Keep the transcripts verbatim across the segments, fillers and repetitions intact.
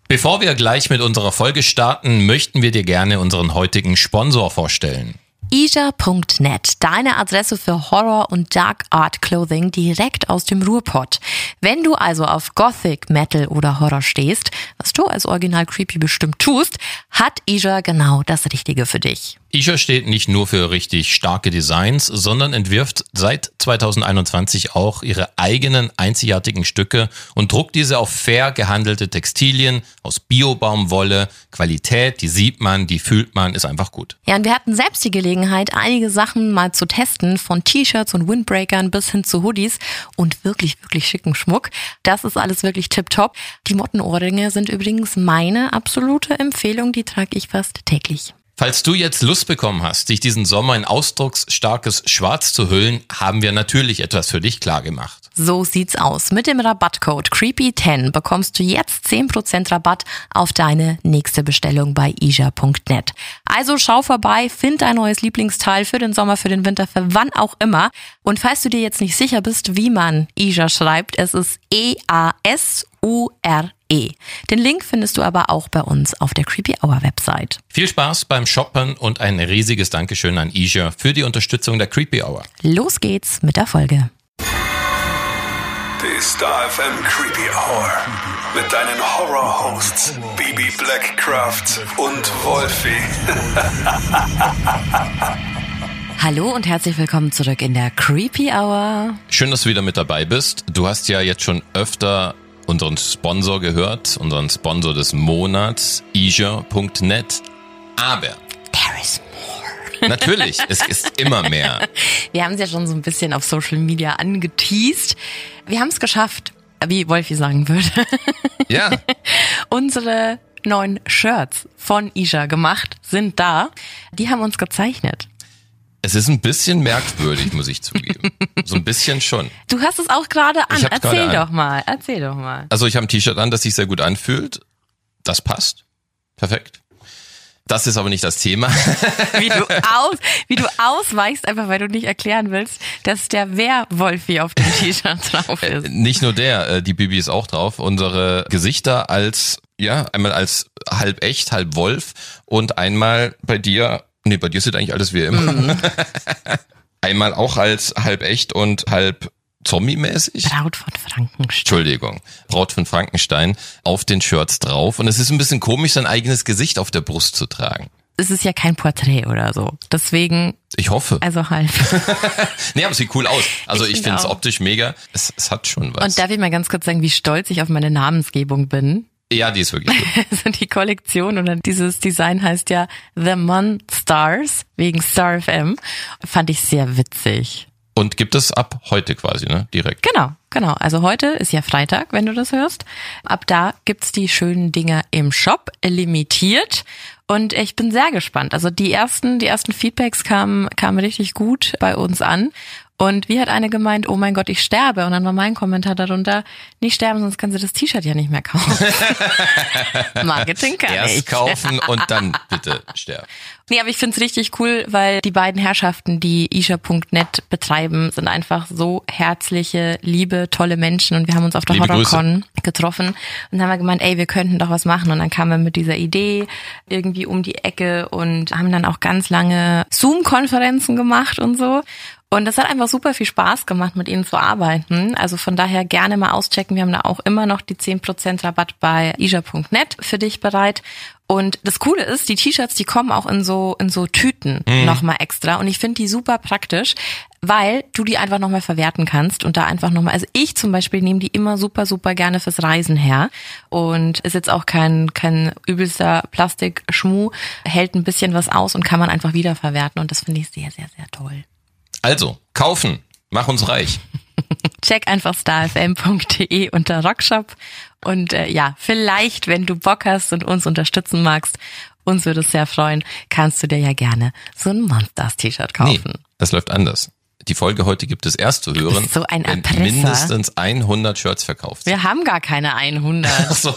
Bevor wir gleich mit unserer Folge starten, möchten wir dir gerne unseren heutigen Sponsor vorstellen. Ija Punkt net, deine Adresse für Horror- und Dark Art Clothing direkt aus dem Ruhrpott. Wenn du also auf Gothic, Metal oder Horror stehst, was du als Original Creepy bestimmt tust, hat Ija genau das Richtige für dich. Ija steht nicht nur für richtig starke Designs, sondern entwirft seit zwanzig einundzwanzig auch ihre eigenen einzigartigen Stücke und druckt diese auf fair gehandelte Textilien aus Bio-Baumwolle. Qualität, die sieht man, die fühlt man, ist einfach gut. Ja, und wir hatten selbst die Gelegenheit, einige Sachen mal zu testen, von T-Shirts und Windbreakern bis hin zu Hoodies und wirklich, wirklich schicken Schmuck. Das ist alles wirklich tipptopp. Die Mottenohrringe sind übrigens meine absolute Empfehlung, die trage ich fast täglich. Falls du jetzt Lust bekommen hast, dich diesen Sommer in ausdrucksstarkes Schwarz zu hüllen, haben wir natürlich etwas für dich klargemacht. So sieht's aus. Mit dem Rabattcode creepy zehn bekommst du jetzt zehn Prozent Rabatt auf deine nächste Bestellung bei Ija Punkt net. Also schau vorbei, find dein neues Lieblingsteil für den Sommer, für den Winter, für wann auch immer. Und falls du dir jetzt nicht sicher bist, wie man Ija schreibt, es ist E A S U R E. Den Link findest du aber auch bei uns auf der Creepy Hour Website. Viel Spaß beim Shoppen und ein riesiges Dankeschön an Ija für die Unterstützung der Creepy Hour. Los geht's mit der Folge. Die Star F M Creepy Hour mit deinen Horror-Hosts Bibi Blackcraft und Wolfie. Hallo und herzlich willkommen zurück in der Creepy Hour. Schön, dass du wieder mit dabei bist. Du hast ja jetzt schon öfter unseren Sponsor gehört, unseren Sponsor des Monats, Ija Punkt net. Aber There is more. Natürlich, es ist immer mehr. Wir haben es ja schon so ein bisschen auf Social Media angeteased. Wir haben es geschafft, wie Wolfi sagen würde. Ja. Unsere neuen Shirts von Ija gemacht sind da. Die haben uns gezeichnet. Es ist ein bisschen merkwürdig, muss ich zugeben. So ein bisschen schon. Du hast es auch gerade an. Ich hab's Erzähl gerade an. doch mal. Erzähl doch mal. Also ich habe ein T-Shirt an, das sich sehr gut anfühlt. Das passt. Perfekt. Das ist aber nicht das Thema. Wie du aus, wie du ausweichst, einfach weil du nicht erklären willst, dass der Werwolfi auf dem T-Shirt drauf ist. Äh, nicht nur der, äh, die Bibi ist auch drauf. Unsere Gesichter als, ja, einmal als halb echt, halb Wolf und einmal bei dir, nee, bei dir sieht eigentlich alles wie immer. Mhm. Einmal auch als halb echt und halb Zombie-mäßig. Braut von Frankenstein. Entschuldigung, Braut von Frankenstein auf den Shirts drauf. Und es ist ein bisschen komisch, sein eigenes Gesicht auf der Brust zu tragen. Es ist ja kein Porträt oder so. Deswegen. Ich hoffe. Also halb. Nee, aber es sieht cool aus. Also ich, ich finde es auch. optisch mega. Es, es hat schon was. Und darf ich mal ganz kurz sagen, wie stolz ich auf meine Namensgebung bin? Ja, die ist wirklich gut. Also die Kollektion oder dieses Design heißt ja The Monstars wegen Star F M. Fand ich sehr witzig. Und gibt es ab heute quasi, ne? Direkt. Genau, genau. Also heute ist ja Freitag, wenn du das hörst. Ab da gibt's die schönen Dinger im Shop, limitiert. Und ich bin sehr gespannt. Also die ersten, die ersten Feedbacks kamen, kamen richtig gut bei uns an. Und wie hat eine gemeint, oh mein Gott, ich sterbe. Und dann war mein Kommentar darunter, nicht sterben, sonst können Sie das T-Shirt ja nicht mehr kaufen. Marketing kann Erst ich. kaufen und dann bitte sterben. Nee, aber ich find's richtig cool, weil die beiden Herrschaften, die Ija Punkt net betreiben, sind einfach so herzliche, liebe, tolle Menschen. Und wir haben uns auf der Liebe HorrorCon getroffen und haben gemeint, ey, wir könnten doch was machen. Und dann kamen wir mit dieser Idee irgendwie um die Ecke und haben dann auch ganz lange Zoom-Konferenzen gemacht und so. Und das hat einfach super viel Spaß gemacht, mit ihnen zu arbeiten. Also von daher gerne mal auschecken. Wir haben da auch immer noch die zehn Prozent Rabatt bei Ija Punkt net für dich bereit. Und das Coole ist, die T-Shirts, die kommen auch in so in so Tüten mhm. nochmal extra. Und ich finde die super praktisch, weil du die einfach nochmal verwerten kannst und da einfach nochmal, also ich zum Beispiel nehme die immer super, super gerne fürs Reisen her. Und ist jetzt auch kein kein übelster Plastikschmuh, hält ein bisschen was aus und kann man einfach wiederverwerten. Und das finde ich sehr, sehr, sehr toll. Also, kaufen. Mach uns reich. Check einfach star f m punkt d e unter Rockshop. Und äh, ja, vielleicht, wenn du Bock hast und uns unterstützen magst, uns würde es sehr freuen, kannst du dir ja gerne so ein Monsters-T-Shirt kaufen. Nee, das läuft anders. Die Folge heute gibt es erst zu hören, so ein wenn Erpresser. mindestens hundert Shirts verkauft sind. Wir haben gar keine hundert. Ach so.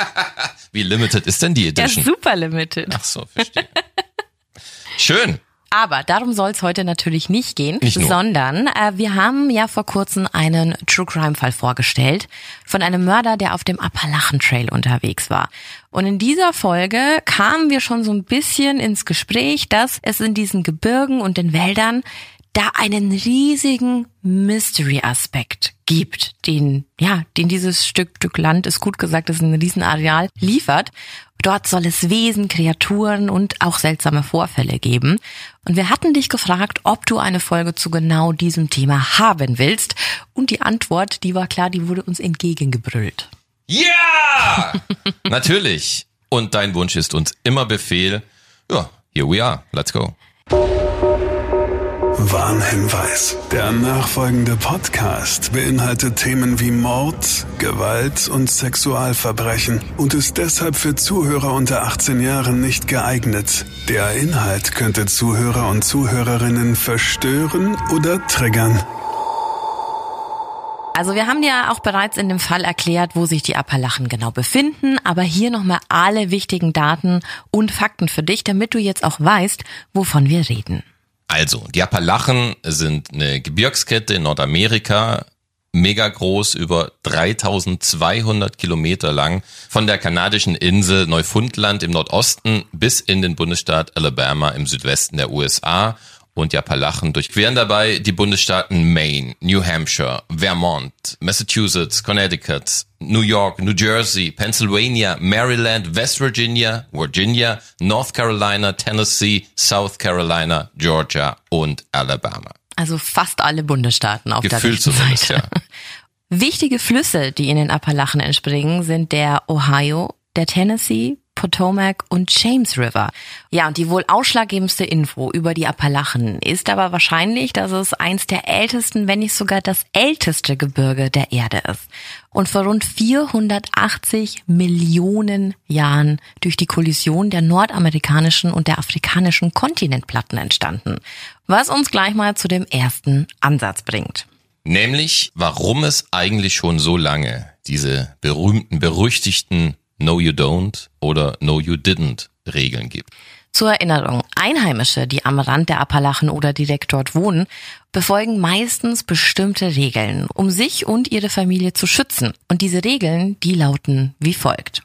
Wie limited ist denn die Ja, Edition? super limited. Ach so, verstehe. Schön. Aber darum soll es heute natürlich nicht gehen, Nicht nur. sondern äh, wir haben ja vor kurzem einen True-Crime-Fall vorgestellt von einem Mörder, der auf dem Appalachen-Trail unterwegs war. Und in dieser Folge kamen wir schon so ein bisschen ins Gespräch, dass es in diesen Gebirgen und den Wäldern da einen riesigen Mystery-Aspekt gibt, den, ja, den dieses Stück, Stück Land, ist gut gesagt, ist ein Riesenareal, liefert. Dort soll es Wesen, Kreaturen und auch seltsame Vorfälle geben. Und wir hatten dich gefragt, ob du eine Folge zu genau diesem Thema haben willst. Und die Antwort, die war klar, die wurde uns entgegengebrüllt. Ja! Natürlich. Und dein Wunsch ist uns immer Befehl. Ja, here we are. Let's go. Warnhinweis. Der nachfolgende Podcast beinhaltet Themen wie Mord, Gewalt und Sexualverbrechen und ist deshalb für Zuhörer unter achtzehn Jahren nicht geeignet. Der Inhalt könnte Zuhörer und Zuhörerinnen verstören oder triggern. Also wir haben ja auch bereits in dem Fall erklärt, wo sich die Appalachen genau befinden, aber hier nochmal alle wichtigen Daten und Fakten für dich, damit du jetzt auch weißt, wovon wir reden. Also, die Appalachen sind eine Gebirgskette in Nordamerika, mega groß, über dreitausendzweihundert Kilometer lang, von der kanadischen Insel Neufundland im Nordosten bis in den Bundesstaat Alabama im Südwesten der U S A. Und die Appalachen durchqueren dabei die Bundesstaaten Maine, New Hampshire, Vermont, Massachusetts, Connecticut, New York, New Jersey, Pennsylvania, Maryland, West Virginia, Virginia, North Carolina, Tennessee, South Carolina, Georgia und Alabama. Also fast alle Bundesstaaten auf Gefühlt der rechten zumindest, Seite. ja. Wichtige Flüsse, die in den Appalachen entspringen, sind der Ohio, der Tennessee, Potomac und James River. Ja, und die wohl ausschlaggebendste Info über die Appalachen ist aber wahrscheinlich, dass es eins der ältesten, wenn nicht sogar das älteste Gebirge der Erde ist. Und vor rund vierhundertachtzig Millionen Jahren durch die Kollision der nordamerikanischen und der afrikanischen Kontinentplatten entstanden. Was uns gleich mal zu dem ersten Ansatz bringt. Nämlich, warum es eigentlich schon so lange diese berühmten, berüchtigten No You Don't oder No You Didn't Regeln gibt. Zur Erinnerung, Einheimische, die am Rand der Appalachen oder direkt dort wohnen, befolgen meistens bestimmte Regeln, um sich und ihre Familie zu schützen. Und diese Regeln, die lauten wie folgt.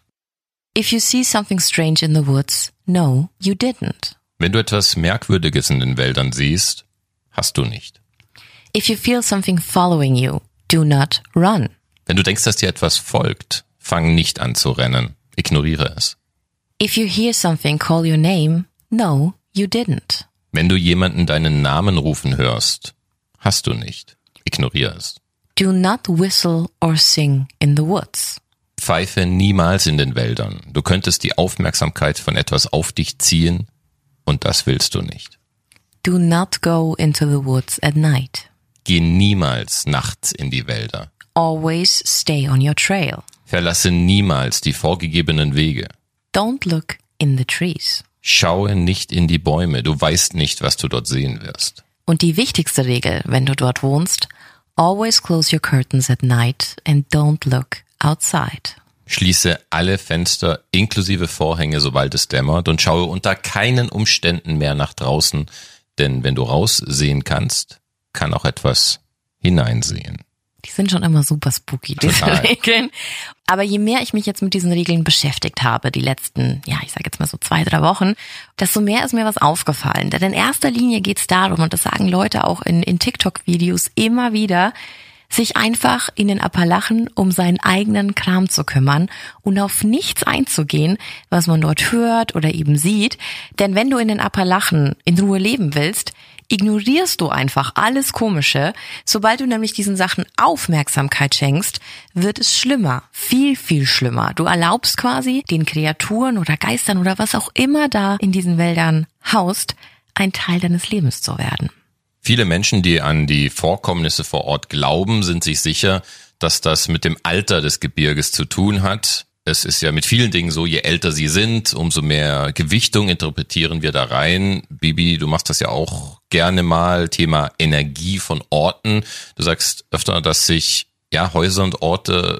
If you see something strange in the woods, no, you didn't. Wenn du etwas Merkwürdiges in den Wäldern siehst, hast du nicht. If you feel something following you, do not run. Wenn du denkst, dass dir etwas folgt, fang nicht an zu rennen. Ignoriere es. If you hear something call your name, no, you didn't. Wenn du jemanden deinen Namen rufen hörst, hast du nicht. Ignoriere es. Do not whistle or sing in the woods. Pfeife niemals in den Wäldern. Du könntest die Aufmerksamkeit von etwas auf dich ziehen und das willst du nicht. Do not go into the woods at night. Geh niemals nachts in die Wälder. Always stay on your trail. Verlasse niemals die vorgegebenen Wege. Don't look in the trees. Schaue nicht in die Bäume, du weißt nicht, was du dort sehen wirst. Und die wichtigste Regel, wenn du dort wohnst, always close your curtains at night and don't look outside. Schließe alle Fenster inklusive Vorhänge, sobald es dämmert, und schaue unter keinen Umständen mehr nach draußen, denn wenn du raussehen kannst, kann auch etwas hineinsehen. Die sind schon immer super spooky, diese Total. Regeln. Aber je mehr ich mich jetzt mit diesen Regeln beschäftigt habe, die letzten, ja, ich sage jetzt mal so zwei, drei Wochen, desto mehr ist mir was aufgefallen. Denn in erster Linie geht es darum, und das sagen Leute auch in, in TikTok-Videos immer wieder, sich einfach in den Appalachen um seinen eigenen Kram zu kümmern und auf nichts einzugehen, was man dort hört oder eben sieht. Denn wenn du in den Appalachen in Ruhe leben willst, ignorierst du einfach alles Komische. Sobald du nämlich diesen Sachen Aufmerksamkeit schenkst, wird es schlimmer. Viel, viel schlimmer. Du erlaubst quasi den Kreaturen oder Geistern oder was auch immer da in diesen Wäldern haust, ein Teil deines Lebens zu werden. Viele Menschen, die an die Vorkommnisse vor Ort glauben, sind sich sicher, dass das mit dem Alter des Gebirges zu tun hat. Es ist ja mit vielen Dingen so, je älter sie sind, umso mehr Gewichtung interpretieren wir da rein. Bibi, du machst das ja auch gerne mal, Thema Energie von Orten. Du sagst öfter, dass sich ja Häuser und Orte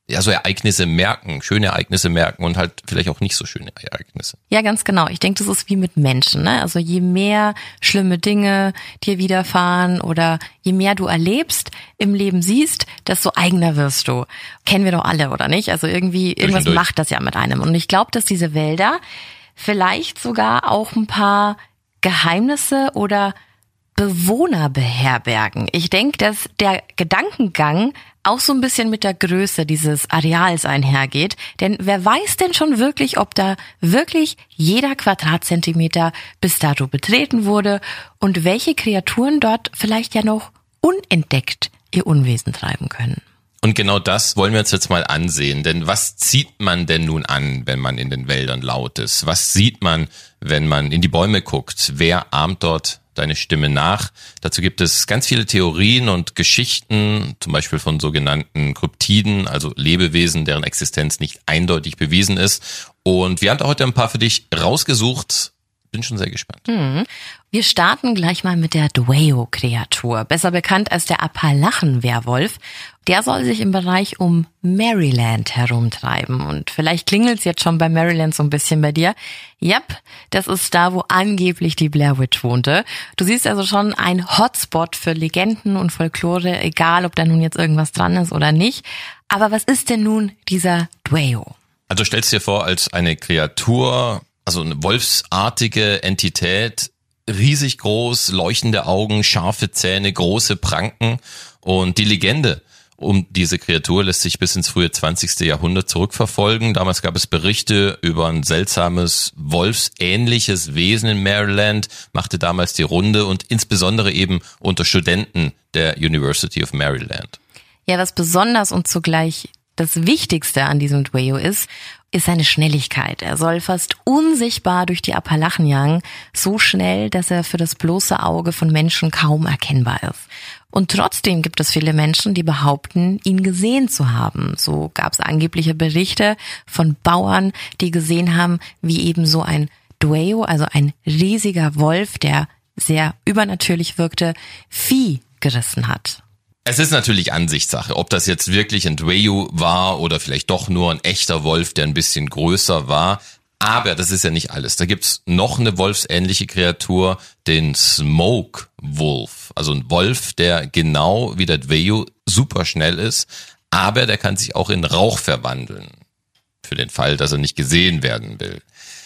ja, so Ereignisse merken, schöne Ereignisse merken und halt vielleicht auch nicht so schöne Ereignisse. Ja, ganz genau. Ich denke, das ist wie mit Menschen, ne? Also je mehr schlimme Dinge dir widerfahren oder je mehr du erlebst, im Leben siehst, desto eigener wirst du. Kennen wir doch alle, oder nicht? Also irgendwie, irgendwas macht das ja mit einem. Und ich glaube, dass diese Wälder vielleicht sogar auch ein paar Geheimnisse oder Bewohner beherbergen. Ich denke, dass der Gedankengang auch so ein bisschen mit der Größe dieses Areals einhergeht. Denn wer weiß denn schon wirklich, ob da wirklich jeder Quadratzentimeter bis dato betreten wurde und welche Kreaturen dort vielleicht ja noch unentdeckt ihr Unwesen treiben können. Und genau das wollen wir uns jetzt mal ansehen, denn was zieht man denn nun an, wenn man in den Wäldern laut ist? Was sieht man, wenn man in die Bäume guckt? Wer ahmt dort deine Stimme nach? Dazu gibt es ganz viele Theorien und Geschichten, zum Beispiel von sogenannten Kryptiden, also Lebewesen, deren Existenz nicht eindeutig bewiesen ist. Und wir haben da heute ein paar für dich rausgesucht. Bin schon sehr gespannt. Hm. Wir starten gleich mal mit der Dwayyo-Kreatur, besser bekannt als der Appalachen-Werwolf. Der soll sich im Bereich um Maryland herumtreiben. Und vielleicht klingelt's jetzt schon bei Maryland so ein bisschen bei dir. Yep, das ist da, wo angeblich die Blair Witch wohnte. Du siehst also schon ein Hotspot für Legenden und Folklore, egal ob da nun jetzt irgendwas dran ist oder nicht. Aber was ist denn nun dieser Dwayyo? Also stellst dir vor, als eine Kreatur, also eine wolfsartige Entität, riesig groß, leuchtende Augen, scharfe Zähne, große Pranken. Und die Legende um diese Kreatur lässt sich bis ins frühe zwanzigste Jahrhundert zurückverfolgen. Damals gab es Berichte über ein seltsames, wolfsähnliches Wesen in Maryland, machte damals die Runde und insbesondere eben unter Studenten der University of Maryland. Ja, was besonders und zugleich das Wichtigste an diesem Dwayyo ist, ist seine Schnelligkeit. Er soll fast unsichtbar durch die Appalachen jagen, so schnell, dass er für das bloße Auge von Menschen kaum erkennbar ist. Und trotzdem gibt es viele Menschen, die behaupten, ihn gesehen zu haben. So gab es angebliche Berichte von Bauern, die gesehen haben, wie eben so ein Dwayyo, also ein riesiger Wolf, der sehr übernatürlich wirkte, Vieh gerissen hat. Es ist natürlich Ansichtssache, ob das jetzt wirklich ein Dwayyo war oder vielleicht doch nur ein echter Wolf, der ein bisschen größer war. Aber das ist ja nicht alles. Da gibt's noch eine wolfsähnliche Kreatur, den Smoke Wolf. Also ein Wolf, der genau wie der Dwayyo super schnell ist, aber der kann sich auch in Rauch verwandeln. Für den Fall, dass er nicht gesehen werden will.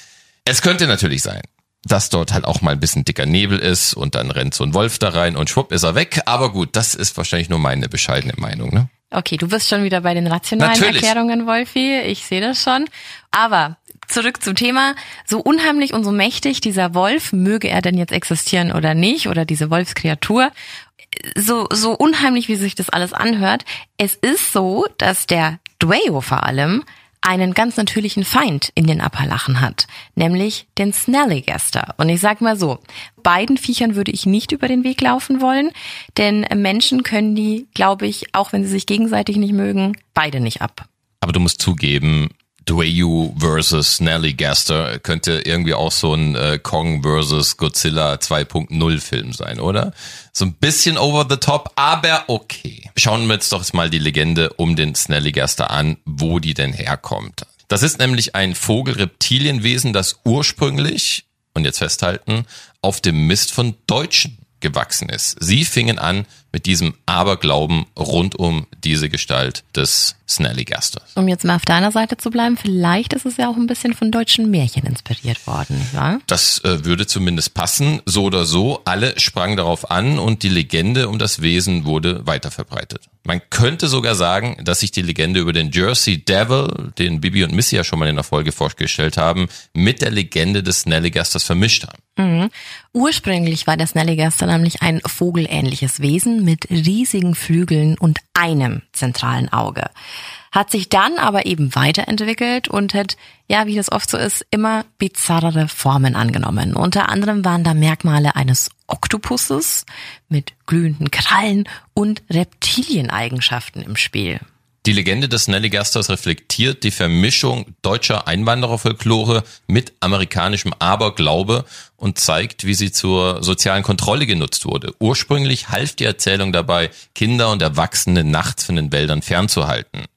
Es könnte natürlich sein, dass dort halt auch mal ein bisschen dicker Nebel ist und dann rennt so ein Wolf da rein und schwupp ist er weg. Aber gut, das ist wahrscheinlich nur meine bescheidene Meinung, ne? Okay, du bist schon wieder bei den rationalen Natürlich. Erklärungen, Wolfi. Ich sehe das schon. Aber zurück zum Thema. So unheimlich und so mächtig dieser Wolf, möge er denn jetzt existieren oder nicht, oder diese Wolfskreatur, so, so unheimlich, wie sich das alles anhört. Es ist so, dass der Dwayyo vor allem einen ganz natürlichen Feind in den Appalachen hat, nämlich den Snallygaster. Und ich sag mal so, beiden Viechern würde ich nicht über den Weg laufen wollen, denn Menschen können die, glaube ich, auch wenn sie sich gegenseitig nicht mögen, beide nicht ab. Aber du musst zugeben, Dwayyo versus Snallygaster könnte irgendwie auch so ein äh, Kong versus Godzilla zwei Punkt null Film sein, oder? So ein bisschen over the top, aber okay. Schauen wir jetzt doch mal die Legende um den Snallygaster an, wo die denn herkommt. Das ist nämlich ein Vogel-Reptilienwesen, das ursprünglich, und jetzt festhalten, auf dem Mist von Deutschen gewachsen ist. Sie fingen an mit diesem Aberglauben rund um diese Gestalt des Snallygasters. Um jetzt mal auf deiner Seite zu bleiben, vielleicht ist es ja auch ein bisschen von deutschen Märchen inspiriert worden, nicht wahr? Das äh, würde zumindest passen. So oder so, alle sprangen darauf an und die Legende um das Wesen wurde weiterverbreitet. Man könnte sogar sagen, dass sich die Legende über den Jersey Devil, den Bibi und Missy ja schon mal in der Folge vorgestellt haben, mit der Legende des Snallygasters vermischt haben. Mhm. Ursprünglich war der Snallygaster nämlich ein vogelähnliches Wesen mit riesigen Flügeln und einem zentralen Auge. Hat sich dann aber eben weiterentwickelt und hat, ja, wie das oft so ist, immer bizarrere Formen angenommen. Unter anderem waren da Merkmale eines Oktopusses mit glühenden Krallen und Reptilieneigenschaften im Spiel. Die Legende des Snallygasters reflektiert die Vermischung deutscher Einwandererfolklore mit amerikanischem Aberglaube und zeigt, wie sie zur sozialen Kontrolle genutzt wurde. Ursprünglich half die Erzählung dabei, Kinder und Erwachsene nachts von den Wäldern fernzuhalten.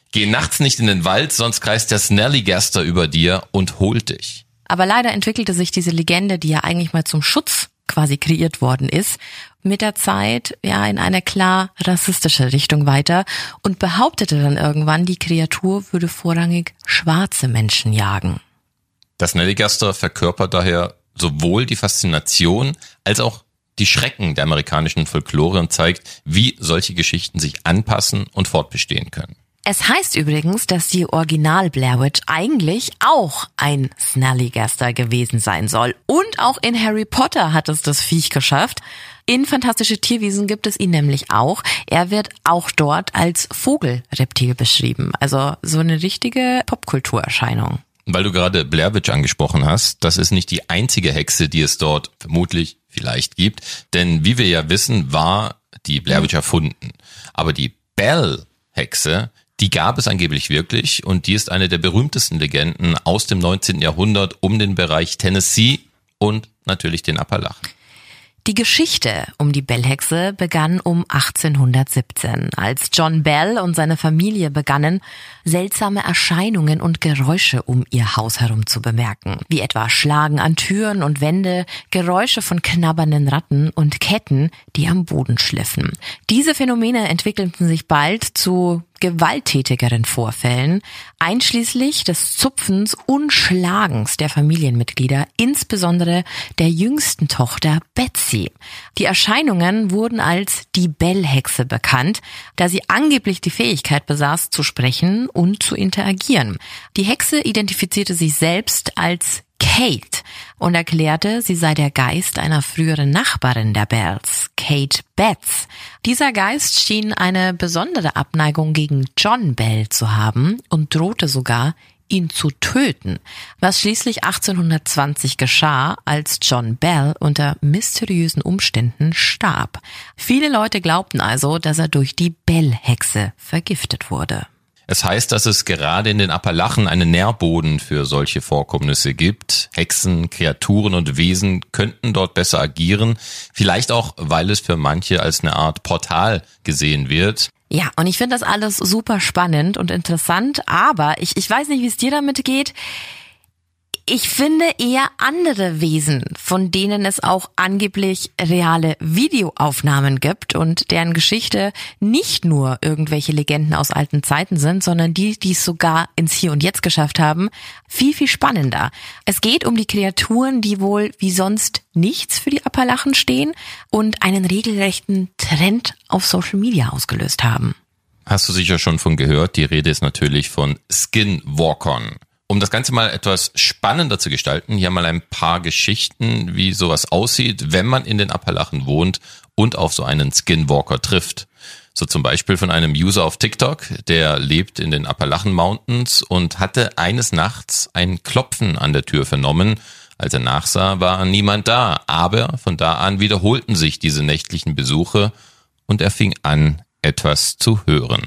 Geh nachts nicht in den Wald, sonst kreist der Snallygaster über dir und holt dich. Aber leider entwickelte sich diese Legende, die ja eigentlich mal zum Schutz quasi kreiert worden ist, mit der Zeit ja in eine klar rassistische Richtung weiter und behauptete dann irgendwann, die Kreatur würde vorrangig schwarze Menschen jagen. Das Snallygaster verkörpert daher sowohl die Faszination als auch die Schrecken der amerikanischen Folklore und zeigt, wie solche Geschichten sich anpassen und fortbestehen können. Es heißt übrigens, dass die Original Blair Witch eigentlich auch ein Snallygaster gewesen sein soll. Und auch in Harry Potter hat es das Viech geschafft. In Fantastische Tierwesen gibt es ihn nämlich auch. Er wird auch dort als Vogelreptil beschrieben. Also so eine richtige Popkulturerscheinung. Weil du gerade Blair Witch angesprochen hast, das ist nicht die einzige Hexe, die es dort vermutlich vielleicht gibt. Denn wie wir ja wissen, war die Blair Witch erfunden. Aber die Bell-Hexe, die gab es angeblich wirklich und die ist eine der berühmtesten Legenden aus dem neunzehnten Jahrhundert um den Bereich Tennessee und natürlich den Appalachen. Die Geschichte um die Bell-Hexe begann um achtzehnhundertsiebzehn, als John Bell und seine Familie begannen, seltsame Erscheinungen und Geräusche um ihr Haus herum zu bemerken, wie etwa Schlagen an Türen und Wände, Geräusche von knabbernden Ratten und Ketten, die am Boden schliffen. Diese Phänomene entwickelten sich bald zu gewalttätigeren Vorfällen, einschließlich des Zupfens und Schlagens der Familienmitglieder, insbesondere der jüngsten Tochter Betsy. Die Erscheinungen wurden als die Bell-Hexe bekannt, da sie angeblich die Fähigkeit besaß, zu sprechen und zu interagieren. Die Hexe identifizierte sich selbst als Kate und erklärte, sie sei der Geist einer früheren Nachbarin der Bells, Kate Betts. Dieser Geist schien eine besondere Abneigung gegen John Bell zu haben und drohte sogar, ihn zu töten, was schließlich achtzehnhundertzwanzig geschah, als John Bell unter mysteriösen Umständen starb. Viele Leute glaubten also, dass er durch die Bell-Hexe vergiftet wurde. Es heißt, dass es gerade in den Appalachen einen Nährboden für solche Vorkommnisse gibt. Hexen, Kreaturen und Wesen könnten dort besser agieren. Vielleicht auch, weil es für manche als eine Art Portal gesehen wird. Ja, und ich finde das alles super spannend und interessant, aber ich, ich weiß nicht, wie es dir damit geht. Ich finde eher andere Wesen, von denen es auch angeblich reale Videoaufnahmen gibt und deren Geschichte nicht nur irgendwelche Legenden aus alten Zeiten sind, sondern die, die es sogar ins Hier und Jetzt geschafft haben, viel, viel spannender. Es geht um die Kreaturen, die wohl wie sonst nichts für die Appalachen stehen und einen regelrechten Trend auf Social Media ausgelöst haben. Hast du sicher schon von gehört, die Rede ist natürlich von Skinwalkern. Um das Ganze mal etwas spannender zu gestalten, hier mal ein paar Geschichten, wie sowas aussieht, wenn man in den Appalachen wohnt und auf so einen Skinwalker trifft. So zum Beispiel von einem User auf TikTok, der lebt in den Appalachen Mountains und hatte eines Nachts ein Klopfen an der Tür vernommen. Als er nachsah, war niemand da, aber von da an wiederholten sich diese nächtlichen Besuche und er fing an, etwas zu hören.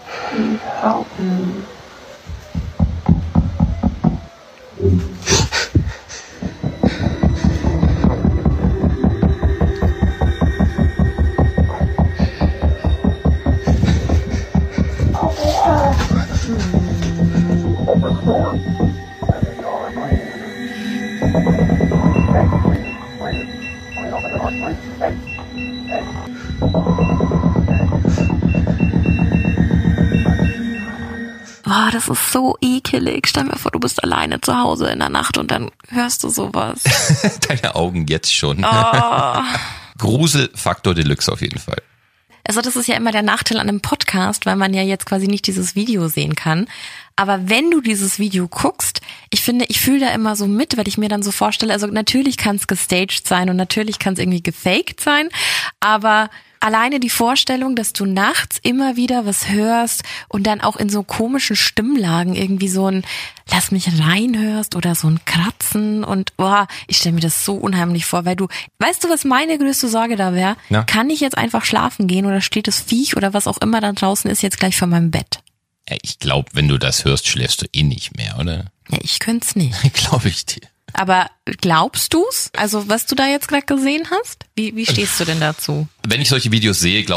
Boah, das ist so ekelig. Stell mir vor, du bist alleine zu Hause in der Nacht und dann hörst du sowas. Deine Augen jetzt schon. Oh. Gruselfaktor Deluxe auf jeden Fall. Also das ist ja immer der Nachteil an einem Podcast, weil man ja jetzt quasi nicht dieses Video sehen kann. Aber wenn du dieses Video guckst, ich finde, ich fühle da immer so mit, weil ich mir dann so vorstelle, also natürlich kann es gestaged sein und natürlich kann es irgendwie gefaked sein, aber alleine die Vorstellung, dass du nachts immer wieder was hörst und dann auch in so komischen Stimmlagen irgendwie so ein Lass mich rein hörst oder so ein Kratzen und boah, ich stelle mir das so unheimlich vor, weil du, weißt du, was meine größte Sorge da wäre? Ja. Kann ich jetzt einfach schlafen gehen oder steht das Viech oder was auch immer da draußen ist jetzt gleich vor meinem Bett? Ja, ich glaube, wenn du das hörst, schläfst du eh nicht mehr, oder? Ja, ich könnte es nicht. Glaube ich dir. Aber glaubst du's? Also was du da jetzt gerade gesehen hast? Wie, wie stehst du denn dazu? Wenn ich solche Videos sehe, glaube ich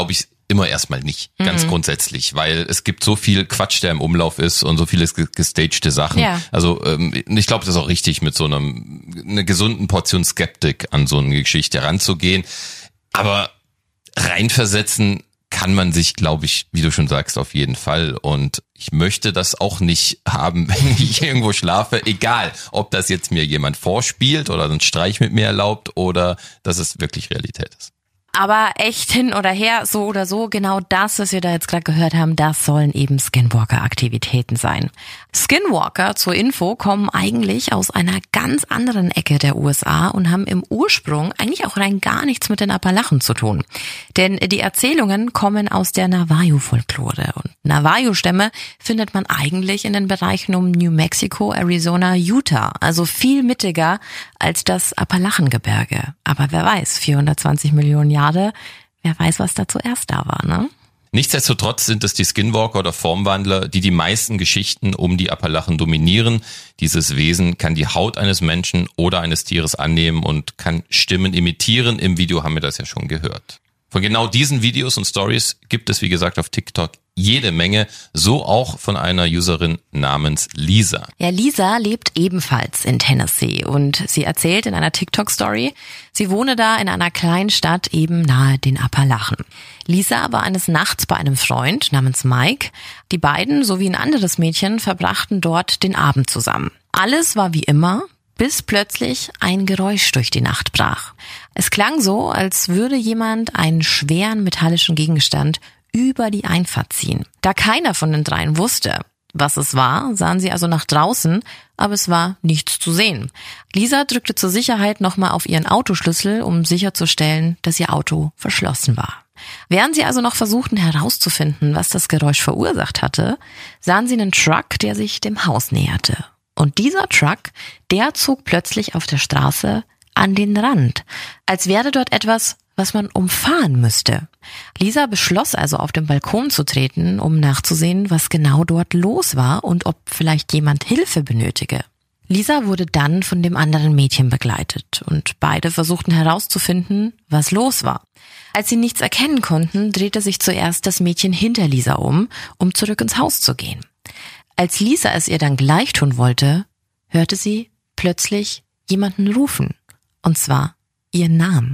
immer erstmal nicht, ganz mhm. grundsätzlich, weil es gibt so viel Quatsch, der im Umlauf ist und so viele gestagte Sachen. Ja. Also ähm, ich glaube, das ist auch richtig, mit so einem einer gesunden Portion Skeptik an so eine Geschichte ranzugehen. Aber reinversetzen kann man sich, glaube ich, wie du schon sagst, auf jeden Fall. Und ich möchte das auch nicht haben, wenn ich irgendwo schlafe. Egal, ob das jetzt mir jemand vorspielt oder einen Streich mit mir erlaubt oder dass es wirklich Realität ist. Aber echt hin oder her, so oder so, genau das, was wir da jetzt gerade gehört haben, das sollen eben Skinwalker-Aktivitäten sein. Skinwalker, zur Info, kommen eigentlich aus einer ganz anderen Ecke der U S A und haben im Ursprung eigentlich auch rein gar nichts mit den Appalachen zu tun. Denn die Erzählungen kommen aus der Navajo-Folklore. Und Navajo-Stämme findet man eigentlich in den Bereichen um New Mexico, Arizona, Utah. Also viel mittiger als das Appalachengebirge. Aber wer weiß, vierhundertzwanzig Millionen Jahre, wer weiß, was da zuerst da war, ne? Nichtsdestotrotz sind es die Skinwalker oder Formwandler, die die meisten Geschichten um die Appalachen dominieren. Dieses Wesen kann die Haut eines Menschen oder eines Tieres annehmen und kann Stimmen imitieren. Im Video haben wir das ja schon gehört. Von genau diesen Videos und Stories gibt es, wie gesagt, auf TikTok jede Menge, so auch von einer Userin namens Lisa. Ja, Lisa lebt ebenfalls in Tennessee und sie erzählt in einer TikTok-Story, sie wohne da in einer kleinen Stadt eben nahe den Appalachen. Lisa war eines Nachts bei einem Freund namens Mike. Die beiden sowie ein anderes Mädchen verbrachten dort den Abend zusammen. Alles war wie immer, bis plötzlich ein Geräusch durch die Nacht brach. Es klang so, als würde jemand einen schweren metallischen Gegenstand über die Einfahrt ziehen. Da keiner von den dreien wusste, was es war, sahen sie also nach draußen, aber es war nichts zu sehen. Lisa drückte zur Sicherheit nochmal auf ihren Autoschlüssel, um sicherzustellen, dass ihr Auto verschlossen war. Während sie also noch versuchten herauszufinden, was das Geräusch verursacht hatte, sahen sie einen Truck, der sich dem Haus näherte. Und dieser Truck, der zog plötzlich auf der Straße an den Rand, als wäre dort etwas, was man umfahren müsste. Lisa beschloss also, auf den Balkon zu treten, um nachzusehen, was genau dort los war und ob vielleicht jemand Hilfe benötige. Lisa wurde dann von dem anderen Mädchen begleitet und beide versuchten herauszufinden, was los war. Als sie nichts erkennen konnten, drehte sich zuerst das Mädchen hinter Lisa um, um zurück ins Haus zu gehen. Als Lisa es ihr dann gleich tun wollte, hörte sie plötzlich jemanden rufen. Und zwar ihren Namen.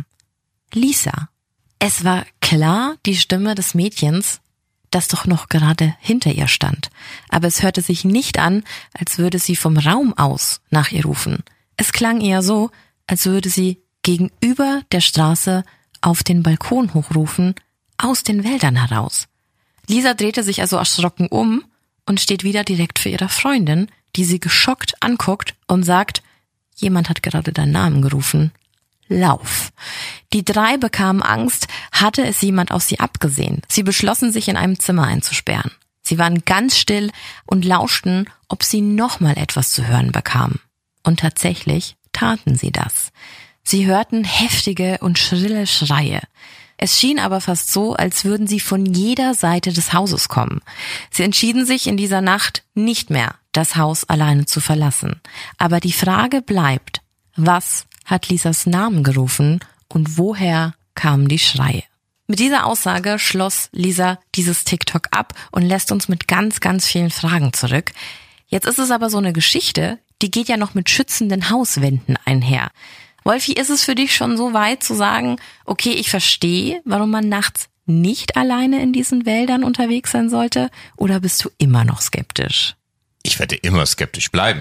Lisa. Es war klar die Stimme des Mädchens, das doch noch gerade hinter ihr stand. Aber es hörte sich nicht an, als würde sie vom Raum aus nach ihr rufen. Es klang eher so, als würde sie gegenüber der Straße auf den Balkon hochrufen, aus den Wäldern heraus. Lisa drehte sich also erschrocken um und steht wieder direkt für ihre Freundin, die sie geschockt anguckt und sagt, jemand hat gerade deinen Namen gerufen. Lauf. Die drei bekamen Angst, hatte es jemand auf sie abgesehen. Sie beschlossen, sich in einem Zimmer einzusperren. Sie waren ganz still und lauschten, ob sie nochmal etwas zu hören bekamen. Und tatsächlich taten sie das. Sie hörten heftige und schrille Schreie. Es schien aber fast so, als würden sie von jeder Seite des Hauses kommen. Sie entschieden sich in dieser Nacht nicht mehr, das Haus alleine zu verlassen. Aber die Frage bleibt, was hat Lisas Namen gerufen und woher kamen die Schreie? Mit dieser Aussage schloss Lisa dieses TikTok ab und lässt uns mit ganz, ganz vielen Fragen zurück. Jetzt ist es aber so eine Geschichte, die geht ja noch mit schützenden Hauswänden einher. Wolfi, ist es für dich schon so weit zu sagen, okay, ich verstehe, warum man nachts nicht alleine in diesen Wäldern unterwegs sein sollte, oder bist du immer noch skeptisch? Ich werde immer skeptisch bleiben.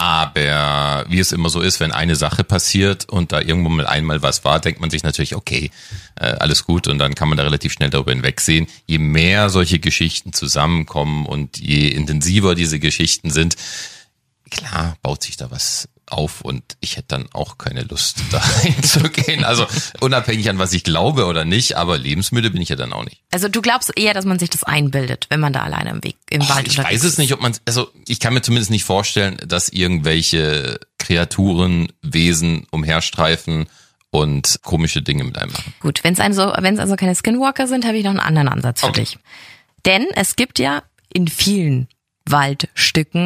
Aber wie es immer so ist, wenn eine Sache passiert und da irgendwo mal einmal was war, denkt man sich natürlich, okay, äh, alles gut, und dann kann man da relativ schnell darüber hinwegsehen. Je mehr solche Geschichten zusammenkommen und je intensiver diese Geschichten sind, klar baut sich da was auf, und ich hätte dann auch keine Lust, da hinzugehen. Also unabhängig an was ich glaube oder nicht, aber lebensmüde bin ich ja dann auch nicht. Also du glaubst eher, dass man sich das einbildet, wenn man da alleine im Weg im Och, Wald ich weiß es nicht, ob man, also ich kann mir zumindest nicht vorstellen, dass irgendwelche Kreaturen, Wesen umherstreifen und komische Dinge mit einem machen. Gut, wenn es also, wenn es also keine Skinwalker sind, habe ich noch einen anderen Ansatz für okay. dich. Denn es gibt ja in vielen Waldstücken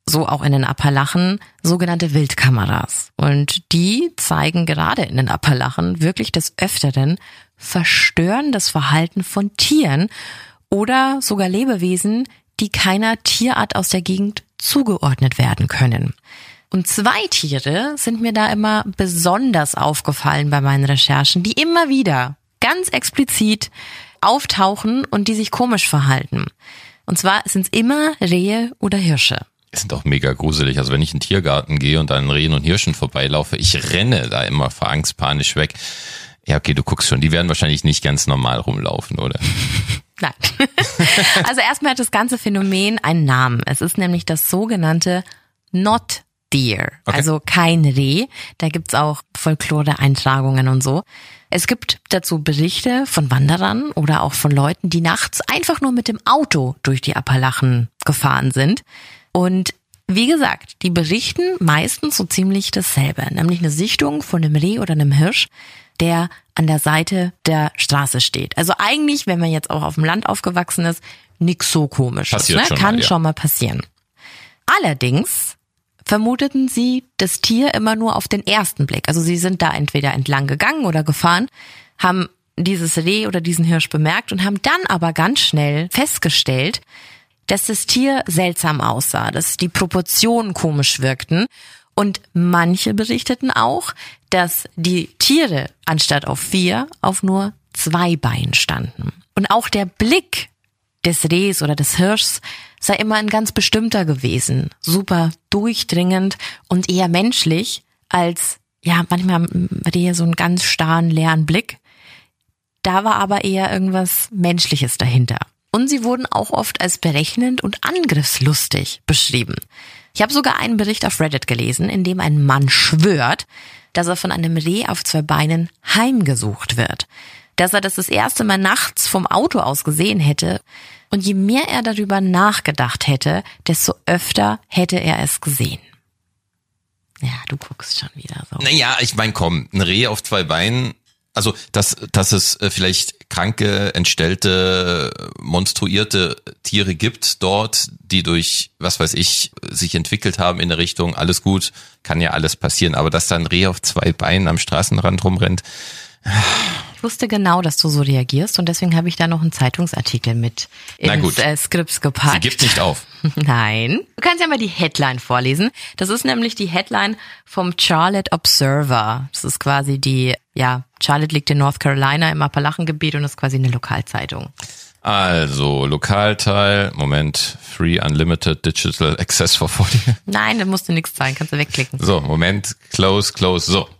so auch in den Appalachen, sogenannte Wildkameras. Und die zeigen gerade in den Appalachen wirklich des Öfteren verstörendes Verhalten von Tieren oder sogar Lebewesen, die keiner Tierart aus der Gegend zugeordnet werden können. Und zwei Tiere sind mir da immer besonders aufgefallen bei meinen Recherchen, die immer wieder ganz explizit auftauchen und die sich komisch verhalten. Und zwar sind es immer Rehe oder Hirsche. Die sind auch mega gruselig. Also wenn ich in den Tiergarten gehe und an Rehen und Hirschen vorbeilaufe, ich renne da immer vor Angst panisch weg. Ja, okay, du guckst schon, die werden wahrscheinlich nicht ganz normal rumlaufen, oder? Nein. Also erstmal hat das ganze Phänomen einen Namen. Es ist nämlich das sogenannte Not Deer, okay. Also kein Reh. Da gibt's auch Folklore-Eintragungen und so. Es gibt dazu Berichte von Wanderern oder auch von Leuten, die nachts einfach nur mit dem Auto durch die Appalachen gefahren sind. Und wie gesagt, die berichten meistens so ziemlich dasselbe, nämlich eine Sichtung von einem Reh oder einem Hirsch, der an der Seite der Straße steht. Also eigentlich, wenn man jetzt auch auf dem Land aufgewachsen ist, nix so Komisches. Passiert ne? schon Kann mal, ja. schon mal passieren. Allerdings vermuteten sie das Tier immer nur auf den ersten Blick. Also sie sind da entweder entlang gegangen oder gefahren, haben dieses Reh oder diesen Hirsch bemerkt und haben dann aber ganz schnell festgestellt, dass das Tier seltsam aussah, dass die Proportionen komisch wirkten. Und manche berichteten auch, dass die Tiere anstatt auf vier auf nur zwei Beinen standen. Und auch der Blick des Rehs oder des Hirschs sei immer ein ganz bestimmter gewesen. Super durchdringend und eher menschlich als, ja, manchmal haben Rehe so einen ganz starren, leeren Blick. Da war aber eher irgendwas Menschliches dahinter. Und sie wurden auch oft als berechnend und angriffslustig beschrieben. Ich habe sogar einen Bericht auf Reddit gelesen, in dem ein Mann schwört, dass er von einem Reh auf zwei Beinen heimgesucht wird. Dass er das das erste Mal nachts vom Auto aus gesehen hätte. Und je mehr er darüber nachgedacht hätte, desto öfter hätte er es gesehen. Ja, du guckst schon wieder so. Naja, ich meine, komm, ein Reh auf zwei Beinen, also dass, dass es vielleicht kranke, entstellte, monstruierte Tiere gibt dort, die durch, was weiß ich, sich entwickelt haben in der Richtung, alles gut, kann ja alles passieren. Aber dass da ein Reh auf zwei Beinen am Straßenrand rumrennt. Ich wusste genau, dass du so reagierst und deswegen habe ich da noch einen Zeitungsartikel mit ins äh, Skript gepackt. Sie gibt nicht auf. Nein. Du kannst ja mal die Headline vorlesen. Das ist nämlich die Headline vom Charlotte Observer. Das ist quasi die, ja, Charlotte liegt in North Carolina im Appalachengebiet und ist quasi eine Lokalzeitung. Also, Lokalteil, Moment, Free Unlimited Digital Access for forty. Nein, da musst du nichts zahlen, kannst du wegklicken. So, Moment, close, close, so.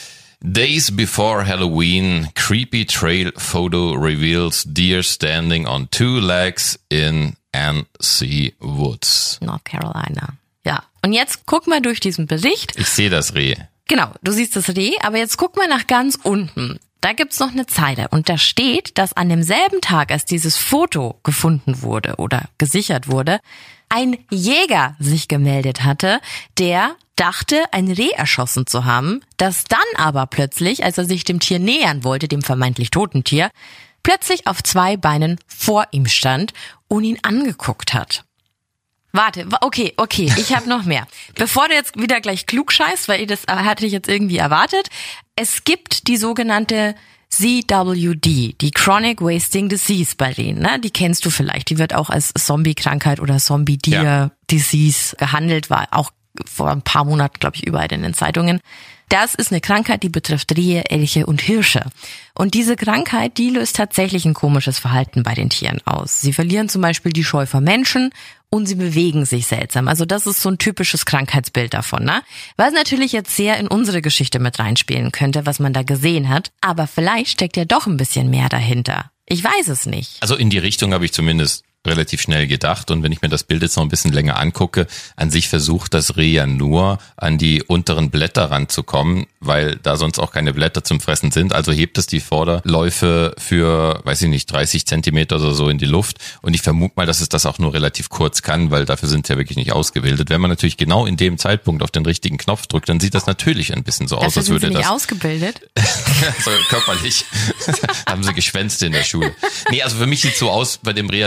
Days before Halloween, creepy trail photo reveals deer standing on two legs in N C Woods. North Carolina. Ja. Und jetzt guck mal durch diesen Bericht. Ich sehe das Reh. Genau, du siehst das Reh, aber jetzt guck mal nach ganz unten. Da gibt's noch eine Zeile und da steht, dass an demselben Tag, als dieses Foto gefunden wurde oder gesichert wurde, ein Jäger sich gemeldet hatte, der dachte, ein Reh erschossen zu haben, das dann aber plötzlich, als er sich dem Tier nähern wollte, dem vermeintlich toten Tier, plötzlich auf zwei Beinen vor ihm stand und ihn angeguckt hat. Warte, okay, okay, ich habe noch mehr. Bevor du jetzt wieder gleich klug scheißt, weil das hatte ich jetzt irgendwie erwartet, es gibt die sogenannte C W D, die Chronic Wasting Disease bei denen, ne? Die kennst du vielleicht, die wird auch als Zombie-Krankheit oder Zombie-Deer-Disease gehandelt, war auch vor ein paar Monaten, glaube ich, überall in den Zeitungen. Das ist eine Krankheit, die betrifft Rehe, Elche und Hirsche. Und diese Krankheit, die löst tatsächlich ein komisches Verhalten bei den Tieren aus. Sie verlieren zum Beispiel die Scheu vor Menschen und sie bewegen sich seltsam. Also das ist so ein typisches Krankheitsbild davon, ne? Was natürlich jetzt sehr in unsere Geschichte mit reinspielen könnte, was man da gesehen hat. Aber vielleicht steckt ja doch ein bisschen mehr dahinter. Ich weiß es nicht. Also in die Richtung habe ich zumindest relativ schnell gedacht und wenn ich mir das Bild jetzt noch ein bisschen länger angucke, an sich versucht das Reh ja nur an die unteren Blätter ranzukommen, weil da sonst auch keine Blätter zum Fressen sind, also hebt es die Vorderläufe für, weiß ich nicht, dreißig Zentimeter oder so in die Luft und ich vermute mal, dass es das auch nur relativ kurz kann, weil dafür sind sie ja wirklich nicht ausgebildet. Wenn man natürlich genau in dem Zeitpunkt auf den richtigen Knopf drückt, dann sieht das natürlich ein bisschen so dafür aus, als sind würde sie nicht das ausgebildet? also körperlich haben sie geschwänzt in der Schule. Nee, also für mich sieht es so aus bei dem Reh, als würde es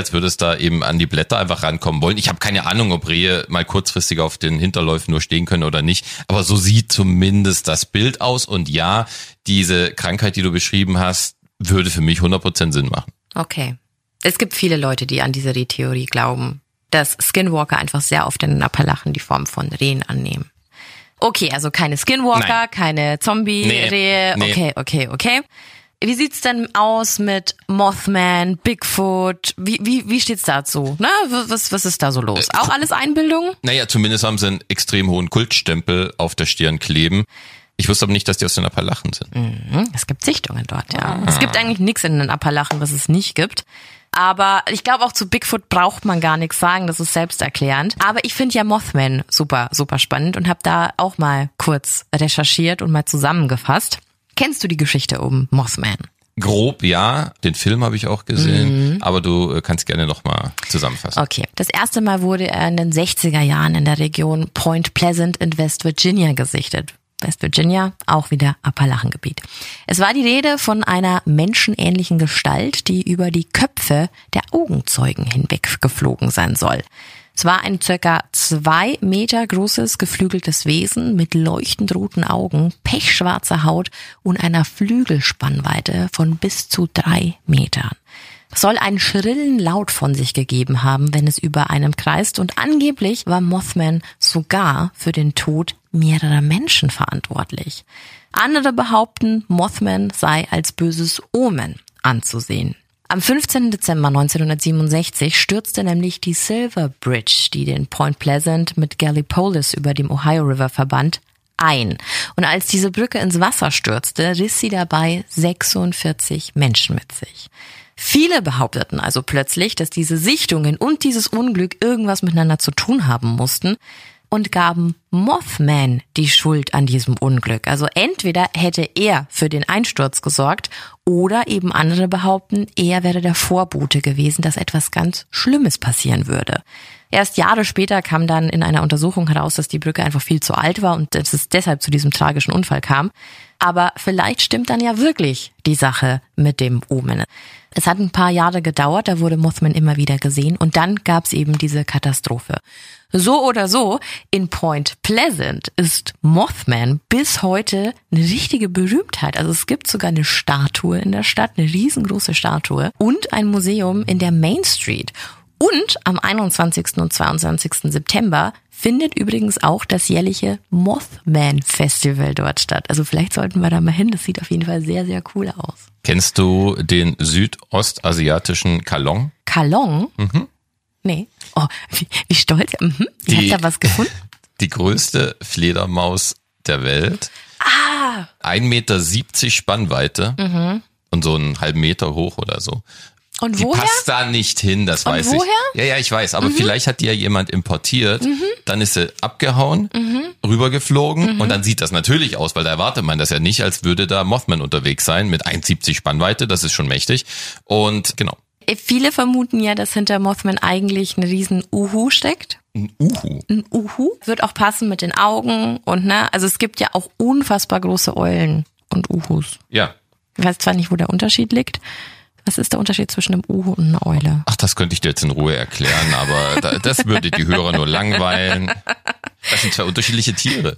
da eben an die Blätter einfach rankommen wollen. Ich habe keine Ahnung, ob Rehe mal kurzfristig auf den Hinterläufen nur stehen können oder nicht. Aber so sieht zumindest das Bild aus. Und ja, diese Krankheit, die du beschrieben hast, würde für mich hundert Prozent Sinn machen. Okay. Es gibt viele Leute, die an diese Rehtheorie glauben, dass Skinwalker einfach sehr oft in den Appalachen die Form von Rehen annehmen. Okay, also keine Skinwalker, Nein. keine Zombie-Rehe. Nee, nee. Okay, okay, okay. Wie sieht's denn aus mit Mothman, Bigfoot? Wie wie wie steht's dazu? Na, was was ist da so los? Auch alles Einbildung? Naja, zumindest haben sie einen extrem hohen Kultstempel auf der Stirn kleben. Ich wusste aber nicht, dass die aus den Appalachen sind. Mhm, es gibt Sichtungen dort, ja. Ah. Es gibt eigentlich nichts in den Appalachen, was es nicht gibt. Aber ich glaube, auch zu Bigfoot braucht man gar nichts sagen, das ist selbsterklärend. Aber ich finde ja Mothman super, super spannend und habe da auch mal kurz recherchiert und mal zusammengefasst. Kennst du die Geschichte um Mothman? Grob ja, den Film habe ich auch gesehen, mhm. aber du kannst gerne nochmal zusammenfassen. Okay, das erste Mal wurde er in den sechziger Jahren in der Region Point Pleasant in West Virginia gesichtet. West Virginia, auch wieder Appalachengebiet. Es war die Rede von einer menschenähnlichen Gestalt, die über die Köpfe der Augenzeugen hinweggeflogen sein soll. Es war ein circa zwei Meter großes, geflügeltes Wesen mit leuchtend roten Augen, pechschwarzer Haut und einer Flügelspannweite von bis zu drei Metern. Es soll einen schrillen Laut von sich gegeben haben, wenn es über einem kreist, und angeblich war Mothman sogar für den Tod mehrerer Menschen verantwortlich. Andere behaupten, Mothman sei als böses Omen anzusehen. Am fünfzehnten Dezember neunzehnhundertsiebenundsechzig stürzte nämlich die Silver Bridge, die den Point Pleasant mit Gallipolis über dem Ohio River verband, ein. Und als diese Brücke ins Wasser stürzte, riss sie dabei sechsundvierzig Menschen mit sich. Viele behaupteten also plötzlich, dass diese Sichtungen und dieses Unglück irgendwas miteinander zu tun haben mussten, und gaben Mothman die Schuld an diesem Unglück. Also entweder hätte er für den Einsturz gesorgt oder eben andere behaupten, er wäre der Vorbote gewesen, dass etwas ganz Schlimmes passieren würde. Erst Jahre später kam dann in einer Untersuchung heraus, dass die Brücke einfach viel zu alt war und dass es deshalb zu diesem tragischen Unfall kam. Aber vielleicht stimmt dann ja wirklich die Sache mit dem Omen. Es hat ein paar Jahre gedauert, da wurde Mothman immer wieder gesehen und dann gab es eben diese Katastrophe. So oder so, in Point Pleasant ist Mothman bis heute eine richtige Berühmtheit. Also es gibt sogar eine Statue in der Stadt, eine riesengroße Statue und ein Museum in der Main Street. Und am einundzwanzigsten und zweiundzwanzigsten September findet übrigens auch das jährliche Mothman Festival dort statt. Also vielleicht sollten wir da mal hin, das sieht auf jeden Fall sehr, sehr cool aus. Kennst du den südostasiatischen Kalong? Kalong? Mhm. Nee. Oh, wie, wie stolz. Mhm. Ihr habt da was gefunden? Die größte Fledermaus der Welt. Ah. ein Meter siebzig Spannweite mhm. und so einen halben Meter hoch oder so. Und die woher? passt da nicht hin, das Und weiß woher? ich. Ja, ja, ich weiß. Aber mhm. vielleicht hat die ja jemand importiert. Mhm. Dann ist sie abgehauen, mhm. rübergeflogen. Mhm. Und dann sieht das natürlich aus, weil da erwartet man das ja nicht, als würde da Mothman unterwegs sein mit eins Meter siebzig Spannweite. Das ist schon mächtig. Und genau. Viele vermuten ja, dass hinter Mothman eigentlich ein riesen Uhu steckt. Ein Uhu? Ein Uhu. Wird auch passen mit den Augen und ne, also es gibt ja auch unfassbar große Eulen und Uhus. Ja. Ich weiß zwar nicht, wo der Unterschied liegt. Was ist der Unterschied zwischen einem Uhu und einer Eule? Ach, das könnte ich dir jetzt in Ruhe erklären, aber das würde die Hörer nur langweilen. Das sind zwei unterschiedliche Tiere.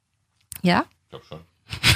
Ja? Ich glaube schon.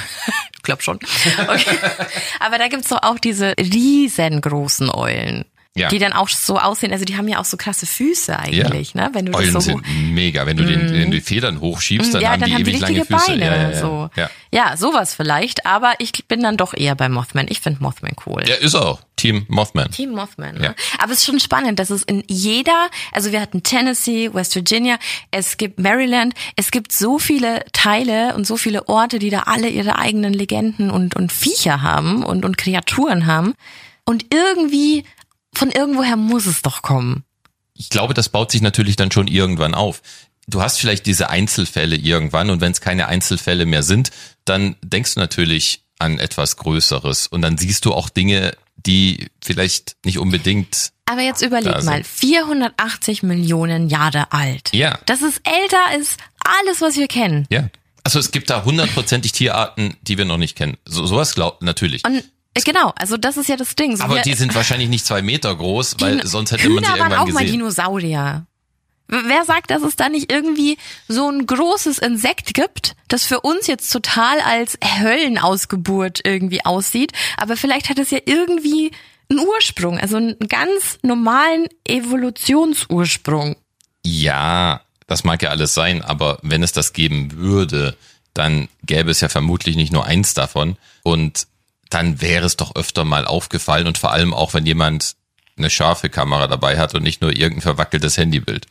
Ich glaube schon. Okay. Aber da gibt's doch auch diese riesengroßen Eulen. Ja. Die dann auch so aussehen, also die haben ja auch so krasse Füße eigentlich, ja. ne? Wenn du Eulen das so sind mega, wenn du den, mm. den die Federn hochschiebst, dann ja, haben dann die haben ewig die lange Füße. Beine, ja, ja, ja. So. Ja. ja, sowas vielleicht, aber ich bin dann doch eher bei Mothman. Ich finde Mothman cool. Ja, ist auch. Team Mothman. Team Mothman, ne? Ja. Aber es ist schon spannend, dass es in jeder, also wir hatten Tennessee, West Virginia, es gibt Maryland, es gibt so viele Teile und so viele Orte, die da alle ihre eigenen Legenden und, und Viecher haben und, und Kreaturen haben. Und irgendwie von irgendwoher muss es doch kommen. Ich glaube, das baut sich natürlich dann schon irgendwann auf. Du hast vielleicht diese Einzelfälle irgendwann und wenn es keine Einzelfälle mehr sind, dann denkst du natürlich an etwas Größeres und dann siehst du auch Dinge, die vielleicht nicht unbedingt. Aber jetzt überleg mal, vierhundertachtzig Millionen Jahre alt. Ja. Das ist älter als alles, was wir kennen. Ja. Also es gibt da hundertprozentig Tierarten, die wir noch nicht kennen. So, sowas glaubt natürlich. Und Genau, also das ist ja das Ding. So Aber wir, die sind wahrscheinlich nicht zwei Meter groß, weil sonst hätte man sie Hühner waren irgendwann auch mal gesehen. Dinosaurier. Wer sagt, dass es da nicht irgendwie so ein großes Insekt gibt, das für uns jetzt total als Höllenausgeburt irgendwie aussieht, aber vielleicht hat es ja irgendwie einen Ursprung, also einen ganz normalen Evolutionsursprung. Ja, das mag ja alles sein, aber wenn es das geben würde, dann gäbe es ja vermutlich nicht nur eins davon und dann wäre es doch öfter mal aufgefallen und vor allem auch, wenn jemand eine scharfe Kamera dabei hat und nicht nur irgendein verwackeltes Handybild.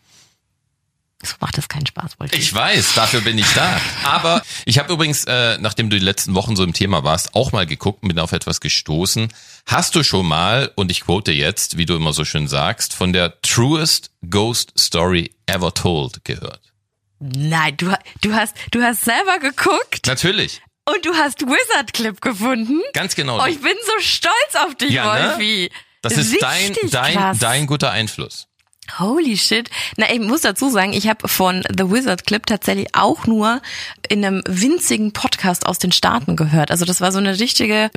So macht das keinen Spaß, Wolfi. Ich weiß, dafür bin ich da. Aber ich habe übrigens, äh, nachdem du die letzten Wochen so im Thema warst, auch mal geguckt und bin auf etwas gestoßen. Hast du schon mal, und ich quote jetzt, wie du immer so schön sagst, von der truest ghost story ever told gehört? Nein, du, du hast, du hast selber geguckt. Natürlich. Und du hast Wizard Clip gefunden. Ganz genau. Oh, ich bin so stolz auf dich, ja, ne? Wolfi. Das ist dein, dein, krass. dein guter Einfluss. Holy shit. Na, ich muss dazu sagen, ich habe von The Wizard Clip tatsächlich auch nur in einem winzigen Podcast aus den Staaten gehört. Also das war so eine richtige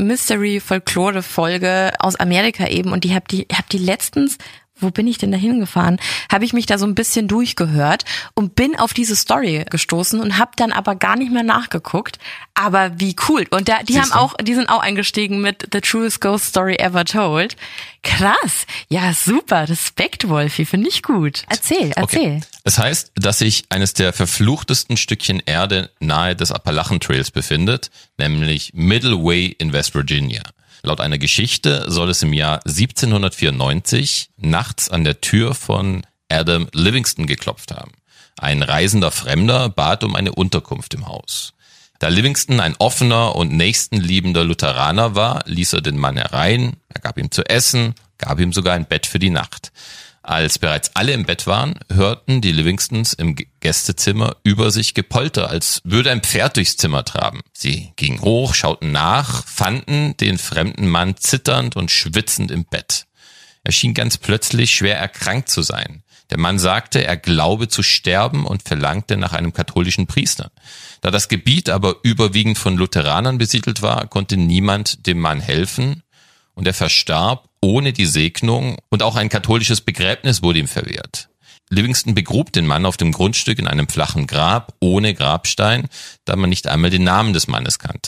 Mystery-Folklore-Folge aus Amerika eben und die hab die, hab die letztens, wo bin ich denn da hingefahren, habe ich mich da so ein bisschen durchgehört und bin auf diese Story gestoßen und habe dann aber gar nicht mehr nachgeguckt. Aber wie cool. Und da, die Siehst haben du? auch, die sind auch eingestiegen mit The Truest Ghost Story Ever Told. Krass. Ja, super. Respekt, Wolfi. Finde ich gut. Erzähl, erzähl. Okay. Es heißt, dass sich eines der verfluchtesten Stückchen Erde nahe des Appalachen Trails befindet, nämlich Middle Way in West Virginia. Laut einer Geschichte soll es im Jahr siebzehnhundertvierundneunzig nachts an der Tür von Adam Livingston geklopft haben. Ein reisender Fremder bat um eine Unterkunft im Haus. Da Livingston ein offener und nächstenliebender Lutheraner war, ließ er den Mann herein, er gab ihm zu essen, gab ihm sogar ein Bett für die Nacht. Als bereits alle im Bett waren, hörten die Livingstons im Gästezimmer über sich Gepolter, als würde ein Pferd durchs Zimmer traben. Sie gingen hoch, schauten nach, fanden den fremden Mann zitternd und schwitzend im Bett. Er schien ganz plötzlich schwer erkrankt zu sein. Der Mann sagte, er glaube zu sterben und verlangte nach einem katholischen Priester. Da das Gebiet aber überwiegend von Lutheranern besiedelt war, konnte niemand dem Mann helfen und er verstarb ohne die Segnung und auch ein katholisches Begräbnis wurde ihm verwehrt. Livingston begrub den Mann auf dem Grundstück in einem flachen Grab ohne Grabstein, da man nicht einmal den Namen des Mannes kannte.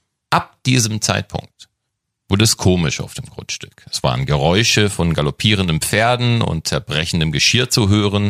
Ab diesem Zeitpunkt wurde es komisch auf dem Grundstück. Es waren Geräusche von galoppierenden Pferden und zerbrechendem Geschirr zu hören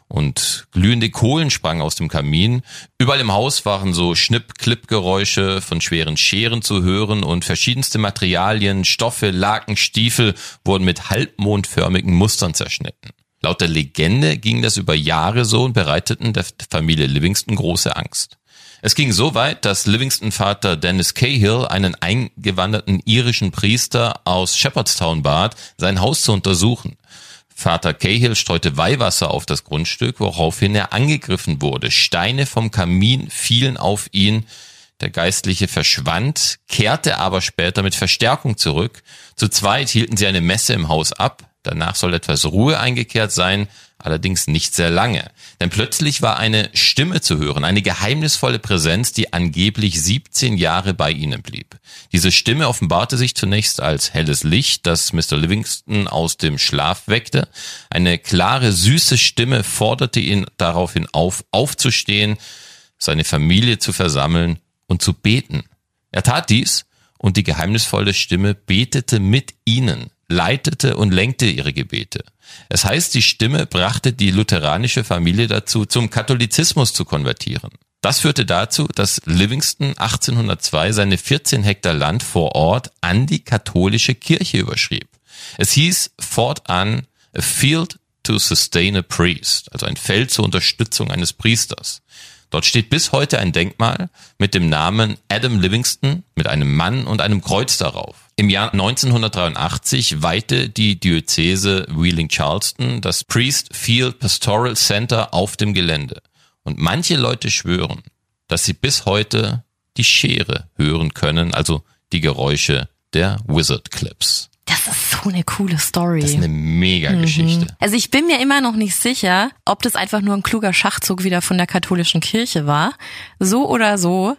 und glühende Kohlen sprangen aus dem Kamin. Überall im Haus waren so Schnipp-Klipp-Geräusche von schweren Scheren zu hören und verschiedenste Materialien, Stoffe, Laken, Stiefel wurden mit halbmondförmigen Mustern zerschnitten. Laut der Legende ging das über Jahre so und bereiteten der Familie Livingston große Angst. Es ging so weit, dass Livingston-Vater Dennis Cahill einen eingewanderten irischen Priester aus Shepherdstown bat, sein Haus zu untersuchen. Vater Cahill streute Weihwasser auf das Grundstück, woraufhin er angegriffen wurde. Steine vom Kamin fielen auf ihn. Der Geistliche verschwand, kehrte aber später mit Verstärkung zurück. Zu zweit hielten sie eine Messe im Haus ab. Danach soll etwas Ruhe eingekehrt sein, allerdings nicht sehr lange. Denn plötzlich war eine Stimme zu hören, eine geheimnisvolle Präsenz, die angeblich siebzehn Jahre bei ihnen blieb. Diese Stimme offenbarte sich zunächst als helles Licht, das Mister Livingston aus dem Schlaf weckte. Eine klare, süße Stimme forderte ihn daraufhin auf, aufzustehen, seine Familie zu versammeln und zu beten. Er tat dies und die geheimnisvolle Stimme betete mit ihnen, leitete und lenkte ihre Gebete. Es heißt, die Stimme brachte die lutheranische Familie dazu, zum Katholizismus zu konvertieren. Das führte dazu, dass Livingston achtzehnhundertzwei seine vierzehn Hektar Land vor Ort an die katholische Kirche überschrieb. Es hieß fortan a field to sustain a priest, also ein Feld zur Unterstützung eines Priesters. Dort steht bis heute ein Denkmal mit dem Namen Adam Livingston mit einem Mann und einem Kreuz darauf. Im Jahr neunzehnhundertdreiundachtzig weihte die Diözese Wheeling-Charleston das Priest Field Pastoral Center auf dem Gelände. Und manche Leute schwören, dass sie bis heute die Schere hören können, also die Geräusche der Wizard Clips. Das ist so eine coole Story. Das ist eine Mega-Geschichte. Mhm. Also ich bin mir immer noch nicht sicher, ob das einfach nur ein kluger Schachzug wieder von der katholischen Kirche war. So oder so,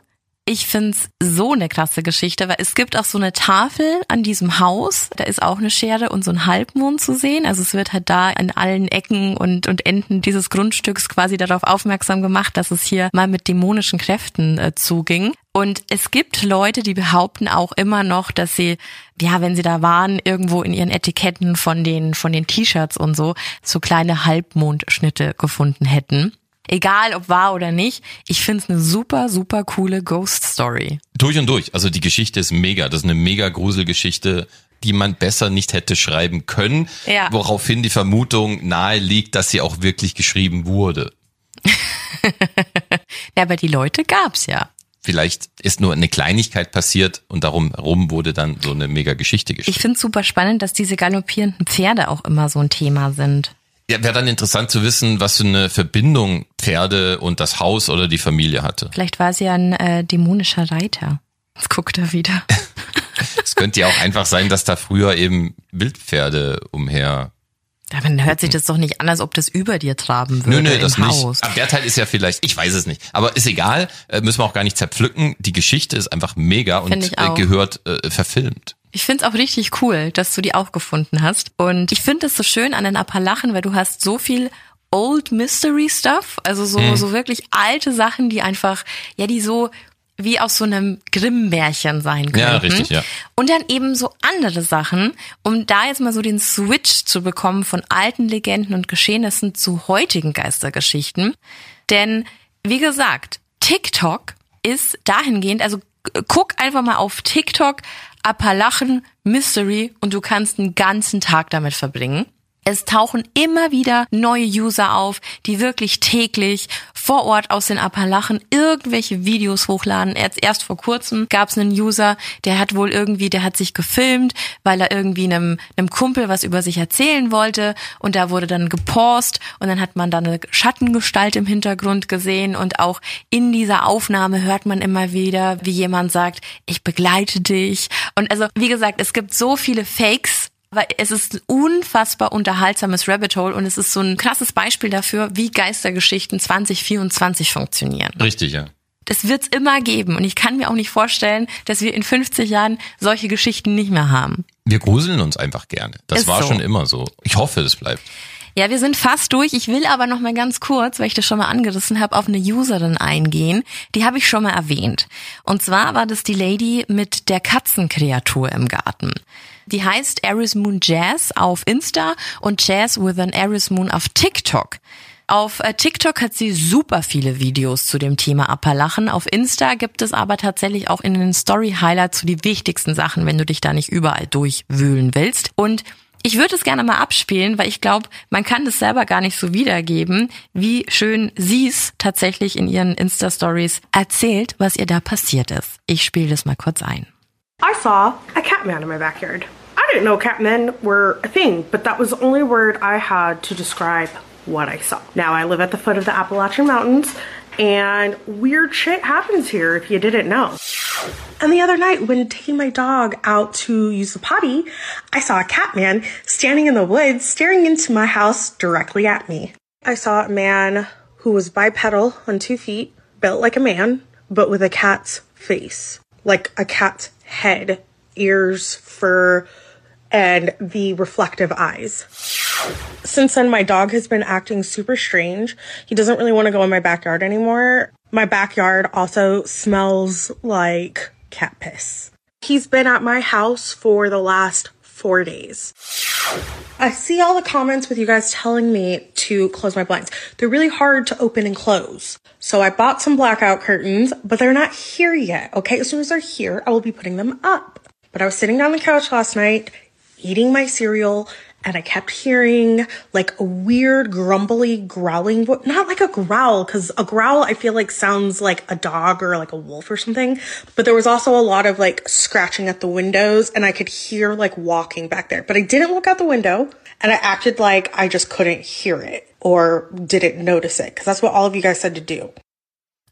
Ich find's so eine krasse Geschichte, weil es gibt auch so eine Tafel an diesem Haus, da ist auch eine Schere und so ein Halbmond zu sehen. Also es wird halt da an allen Ecken und, und Enden dieses Grundstücks quasi darauf aufmerksam gemacht, dass es hier mal mit dämonischen Kräften äh, zuging. Und es gibt Leute, die behaupten auch immer noch, dass sie, ja, wenn sie da waren, irgendwo in ihren Etiketten von den, von den T-Shirts und so, so kleine Halbmondschnitte gefunden hätten. Egal, ob wahr oder nicht, ich find's eine super, super coole Ghost-Story. Durch und durch. Also die Geschichte ist mega. Das ist eine mega Gruselgeschichte, die man besser nicht hätte schreiben können. Ja. Woraufhin die Vermutung nahe liegt, dass sie auch wirklich geschrieben wurde. Ja, aber die Leute gab's ja. Vielleicht ist nur eine Kleinigkeit passiert und darum herum wurde dann so eine mega Geschichte geschrieben. Ich find's super spannend, dass diese galoppierenden Pferde auch immer so ein Thema sind. Ja, wäre dann interessant zu wissen, was für eine Verbindung Pferde und das Haus oder die Familie hatte. Vielleicht war sie ja ein äh, dämonischer Reiter. Jetzt guckt er wieder. Es könnte ja auch einfach sein, dass da früher eben Wildpferde umher... Aber dann hört sich das doch nicht an, als ob das über dir traben würde. Nö, nö, das im nicht. Haus. Aber der Teil ist ja vielleicht, ich weiß es nicht. Aber ist egal, müssen wir auch gar nicht zerpflücken. Die Geschichte ist einfach mega und gehört äh, verfilmt. Ich find's auch richtig cool, dass du die auch gefunden hast. Und ich finde es so schön an den Appalachen, weil du hast so viel Old Mystery Stuff, also so, hm. so wirklich alte Sachen, die einfach, ja, die so wie aus so einem Grimm-Märchen sein könnten. Ja, richtig, ja. Und dann eben so andere Sachen, um da jetzt mal so den Switch zu bekommen von alten Legenden und Geschehnissen zu heutigen Geistergeschichten. Denn, wie gesagt, TikTok ist dahingehend, also guck einfach mal auf TikTok, Appalachen Mystery und du kannst einen ganzen Tag damit verbringen. Es tauchen immer wieder neue User auf, die wirklich täglich vor Ort aus den Appalachen irgendwelche Videos hochladen. Erst, erst vor kurzem gab es einen User, der hat wohl irgendwie, der hat sich gefilmt, weil er irgendwie einem, einem Kumpel was über sich erzählen wollte und da wurde dann gepaust und dann hat man dann eine Schattengestalt im Hintergrund gesehen und auch in dieser Aufnahme hört man immer wieder, wie jemand sagt, ich begleite dich. Und also, wie gesagt, es gibt so viele Fakes, weil es ist ein unfassbar unterhaltsames Rabbit Hole und es ist so ein krasses Beispiel dafür, wie Geistergeschichten zwanzig vierundzwanzig funktionieren. Richtig, ja. Das wird's immer geben und ich kann mir auch nicht vorstellen, dass wir in fünfzig Jahren solche Geschichten nicht mehr haben. Wir gruseln uns einfach gerne. Das Ist war so. schon immer so. Ich hoffe, es bleibt. Ja, wir sind fast durch. Ich will aber noch mal ganz kurz, weil ich das schon mal angerissen habe, auf eine Userin eingehen. Die habe ich schon mal erwähnt. Und zwar war das die Lady mit der Katzenkreatur im Garten. Die heißt Aries Moon Jazz auf Insta und Jazz with an Aries Moon auf TikTok. Auf TikTok hat sie super viele Videos zu dem Thema Appalachen. Auf Insta gibt es aber tatsächlich auch in den Story-Highlights so die wichtigsten Sachen, wenn du dich da nicht überall durchwühlen willst. Und ich würde es gerne mal abspielen, weil ich glaube, man kann das selber gar nicht so wiedergeben, wie schön sie es tatsächlich in ihren Insta-Stories erzählt, was ihr da passiert ist. Ich spiele das mal kurz ein. I saw a catman in my backyard. I didn't know catmen were a thing, but that was the only word I had to describe what I saw. Now I live at the foot of the Appalachian Mountains, and weird shit happens here if you didn't know. And the other night, when taking my dog out to use the potty, I saw a catman standing in the woods staring into my house directly at me. I saw a man who was bipedal on two feet, built like a man, but with a cat's face. Like a cat's head, ears, fur, and the reflective eyes. Since then, my dog has been acting super strange. He doesn't really want to go in my backyard anymore. My backyard also smells like cat piss. He's been at my house for the last four days. I see all the comments with you guys telling me to close my blinds. They're really hard to open and close. So I bought some blackout curtains, but they're not here yet, okay? As soon as they're here, I will be putting them up. But I was sitting down on the couch last night, eating my cereal, and I kept hearing like a weird grumbly growling voice. Not like a growl, because a growl I feel like sounds like a dog or like a wolf or something. But there was also a lot of like scratching at the windows, and I could hear like walking back there. But I didn't look out the window, and I acted like I just couldn't hear it or didn't notice it, because that's what all of you guys said to do.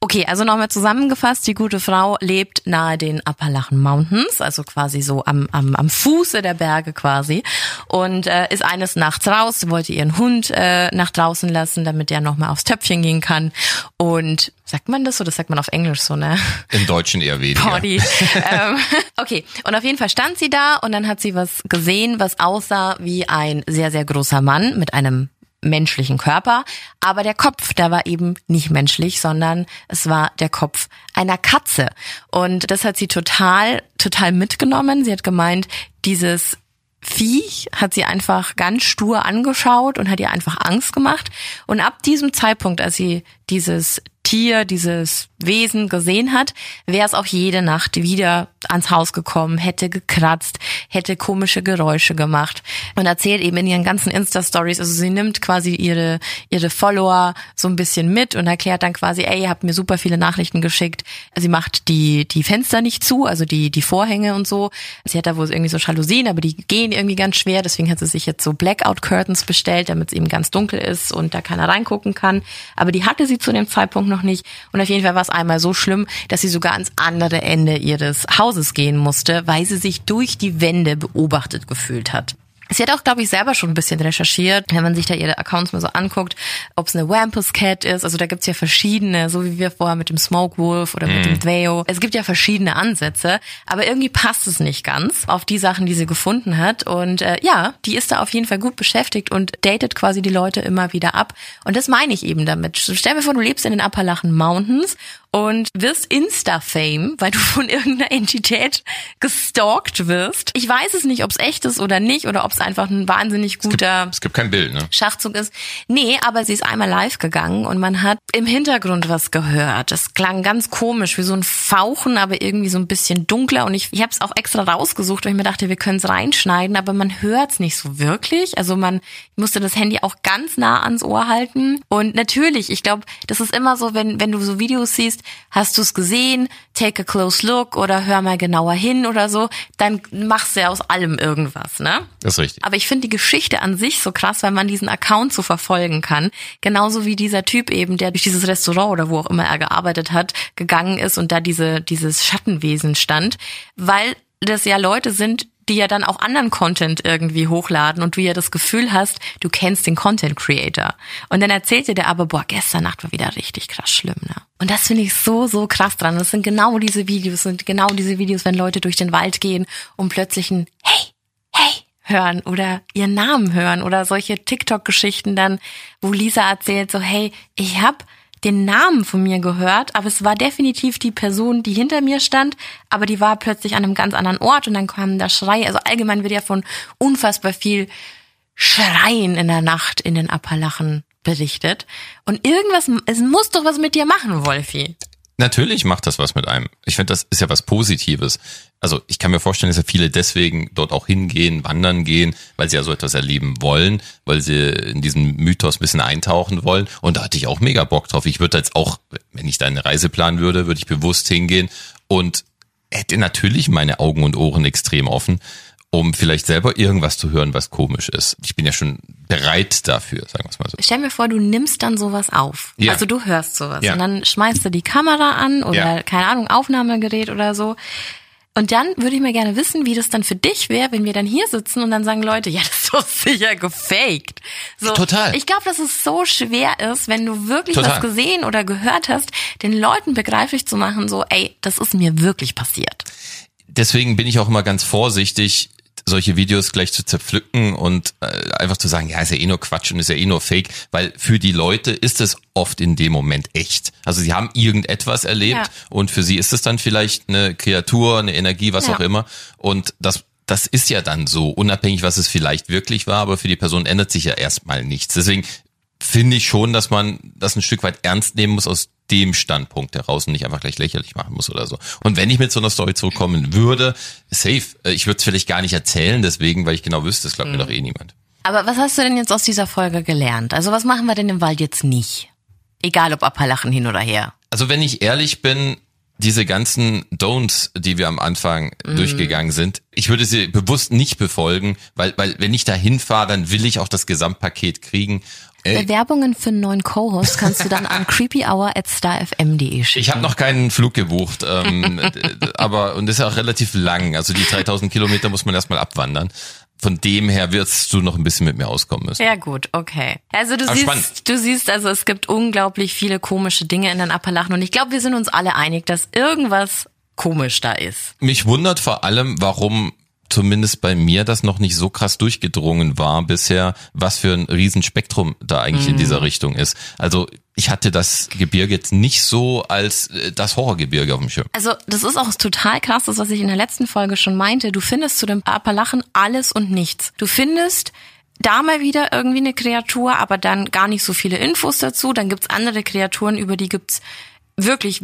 Okay, also nochmal zusammengefasst, die gute Frau lebt nahe den Appalachen Mountains, also quasi so am am, am Fuße der Berge quasi und äh, ist eines Nachts raus, wollte ihren Hund äh, nach draußen lassen, damit der nochmal aufs Töpfchen gehen kann und sagt man das so? Das sagt man auf Englisch so, ne? Im Deutschen eher weniger. Potty. ähm, okay, und auf jeden Fall stand sie da und dann hat sie was gesehen, was aussah wie ein sehr, sehr großer Mann mit einem menschlichen Körper, aber der Kopf, der war eben nicht menschlich, sondern es war der Kopf einer Katze. Und das hat sie total, total mitgenommen. Sie hat gemeint, dieses Viech hat sie einfach ganz stur angeschaut und hat ihr einfach Angst gemacht. Und ab diesem Zeitpunkt, als sie dieses Tier, dieses Wesen gesehen hat, wäre es auch jede Nacht wieder ans Haus gekommen, hätte gekratzt, hätte komische Geräusche gemacht und erzählt eben in ihren ganzen Insta-Stories, also sie nimmt quasi ihre ihre Follower so ein bisschen mit und erklärt dann quasi, ey, ihr habt mir super viele Nachrichten geschickt. Sie macht die die Fenster nicht zu, also die die Vorhänge und so. Sie hat da wohl irgendwie so Jalousien, aber die gehen irgendwie ganz schwer, deswegen hat sie sich jetzt so Blackout-Curtains bestellt, damit es eben ganz dunkel ist und da keiner reingucken kann. Aber die hatte sie zu dem Zeitpunkt noch nicht. Und auf jeden Fall war es einmal so schlimm, dass sie sogar ans andere Ende ihres Hauses gehen musste, weil sie sich durch die Wände beobachtet gefühlt hat. Sie hat auch, glaube ich, selber schon ein bisschen recherchiert, wenn man sich da ihre Accounts mal so anguckt, ob es eine Wampus Cat ist. Also da gibt's ja verschiedene, so wie wir vorher mit dem Smoke Wolf oder mit mm. dem Dweo. Es gibt ja verschiedene Ansätze, aber irgendwie passt es nicht ganz auf die Sachen, die sie gefunden hat. Und äh, ja, die ist da auf jeden Fall gut beschäftigt und datet quasi die Leute immer wieder ab. Und das meine ich eben damit. Stell dir vor, du lebst in den Appalachen Mountains und wirst Insta-Fame, weil du von irgendeiner Entität gestalkt wirst. Ich weiß es nicht, ob es echt ist oder nicht oder ob es einfach ein wahnsinnig guter es gibt, es gibt kein Bild, ne? Schachzug ist. Nee, aber sie ist einmal live gegangen und man hat im Hintergrund was gehört. Es klang ganz komisch, wie so ein Fauchen, aber irgendwie so ein bisschen dunkler. Und ich, ich habe es auch extra rausgesucht, weil ich mir dachte, wir können es reinschneiden, aber man hört es nicht so wirklich. Also man musste das Handy auch ganz nah ans Ohr halten. Und natürlich, ich glaube, das ist immer so, wenn wenn du so Videos siehst, hast du es gesehen, take a close look oder hör mal genauer hin oder so, dann machst du ja aus allem irgendwas, ne? Das ist richtig. Aber ich finde die Geschichte an sich so krass, weil man diesen Account so verfolgen kann. Genauso wie dieser Typ eben, der durch dieses Restaurant oder wo auch immer er gearbeitet hat, gegangen ist und da diese dieses Schattenwesen stand, weil das ja Leute sind, die ja dann auch anderen Content irgendwie hochladen und du ja das Gefühl hast, du kennst den Content Creator. Und dann erzählt dir der aber, boah, gestern Nacht war wieder richtig krass schlimm, ne? Und das finde ich so, so krass dran. Das sind genau diese Videos, sind genau diese Videos, wenn Leute durch den Wald gehen und plötzlich ein Hey, hey hören oder ihren Namen hören oder solche TikTok-Geschichten dann, wo Lisa erzählt so, hey, ich hab den Namen von mir gehört, aber es war definitiv die Person, die hinter mir stand, aber die war plötzlich an einem ganz anderen Ort und dann kam der Schrei. Also allgemein wird ja von unfassbar viel Schreien in der Nacht in den Appalachen berichtet. Und irgendwas, es muss doch was mit dir machen, Wolfi. Natürlich macht das was mit einem. Ich finde, das ist ja was Positives. Also ich kann mir vorstellen, dass ja viele deswegen dort auch hingehen, wandern gehen, weil sie ja so etwas erleben wollen, weil sie in diesen Mythos ein bisschen eintauchen wollen. Und da hatte ich auch mega Bock drauf. Ich würde jetzt auch, wenn ich da eine Reise planen würde, würde ich bewusst hingehen und hätte natürlich meine Augen und Ohren extrem offen, um vielleicht selber irgendwas zu hören, was komisch ist. Ich bin ja schon bereit dafür, sagen wir es mal so. Stell mir vor, du nimmst dann sowas auf. Ja. Also du hörst sowas. Ja. Und dann schmeißt du die Kamera an oder, Ja. keine Ahnung, Aufnahmegerät oder so. Und dann würde ich mal gerne wissen, wie das dann für dich wäre, wenn wir dann hier sitzen und dann sagen Leute, ja, das ist doch sicher gefaked. So, Total. Ich glaube, dass es so schwer ist, wenn du wirklich Total. was gesehen oder gehört hast, den Leuten begreiflich zu machen, so, ey, das ist mir wirklich passiert. Deswegen bin ich auch immer ganz vorsichtig, solche Videos gleich zu zerpflücken und äh, einfach zu sagen, ja, ist ja eh nur Quatsch und ist ja eh nur Fake, weil für die Leute ist es oft in dem Moment echt. Also sie haben irgendetwas erlebt Ja. und für sie ist es dann vielleicht eine Kreatur, eine Energie, was Ja. auch immer. Und das das ist ja dann so, unabhängig, was es vielleicht wirklich war, aber für die Person ändert sich ja erstmal nichts. Deswegen finde ich schon, dass man das ein Stück weit ernst nehmen muss aus dem Standpunkt heraus und nicht einfach gleich lächerlich machen muss oder so. Und wenn ich mit so einer Story zurückkommen würde, safe, ich würde es vielleicht gar nicht erzählen, deswegen, weil ich genau wüsste, das glaubt mir doch eh niemand. Aber was hast du denn jetzt aus dieser Folge gelernt? Also was machen wir denn im Wald jetzt nicht? Egal ob Appalachen hin oder her. Also wenn ich ehrlich bin, diese ganzen Don'ts, die wir am Anfang mm. durchgegangen sind, ich würde sie bewusst nicht befolgen, weil weil wenn ich da hinfahre, dann will ich auch das Gesamtpaket kriegen. Ey. Bewerbungen für einen neuen Co-Host kannst du dann an creepyhour at starfm punkt de schicken. Ich habe noch keinen Flug gebucht, ähm, aber und das ist auch relativ lang. Also die dreitausend Kilometer muss man erstmal abwandern. Von dem her wirst du noch ein bisschen mit mir auskommen müssen. Ja gut, okay. Also du Aber siehst, spannend. du siehst, also es gibt unglaublich viele komische Dinge in den Appalachen und ich glaube, wir sind uns alle einig, dass irgendwas komisch da ist. Mich wundert vor allem, warum zumindest bei mir das noch nicht so krass durchgedrungen war bisher, was für ein Riesenspektrum da eigentlich mm. in dieser Richtung ist. Also ich hatte das Gebirge jetzt nicht so als das Horrorgebirge auf dem Schirm. Also das ist auch total krass, das was ich in der letzten Folge schon meinte. Du findest zu den Appalachen alles und nichts. Du findest da mal wieder irgendwie eine Kreatur, aber dann gar nicht so viele Infos dazu. Dann gibt's andere Kreaturen, über die gibt's wirklich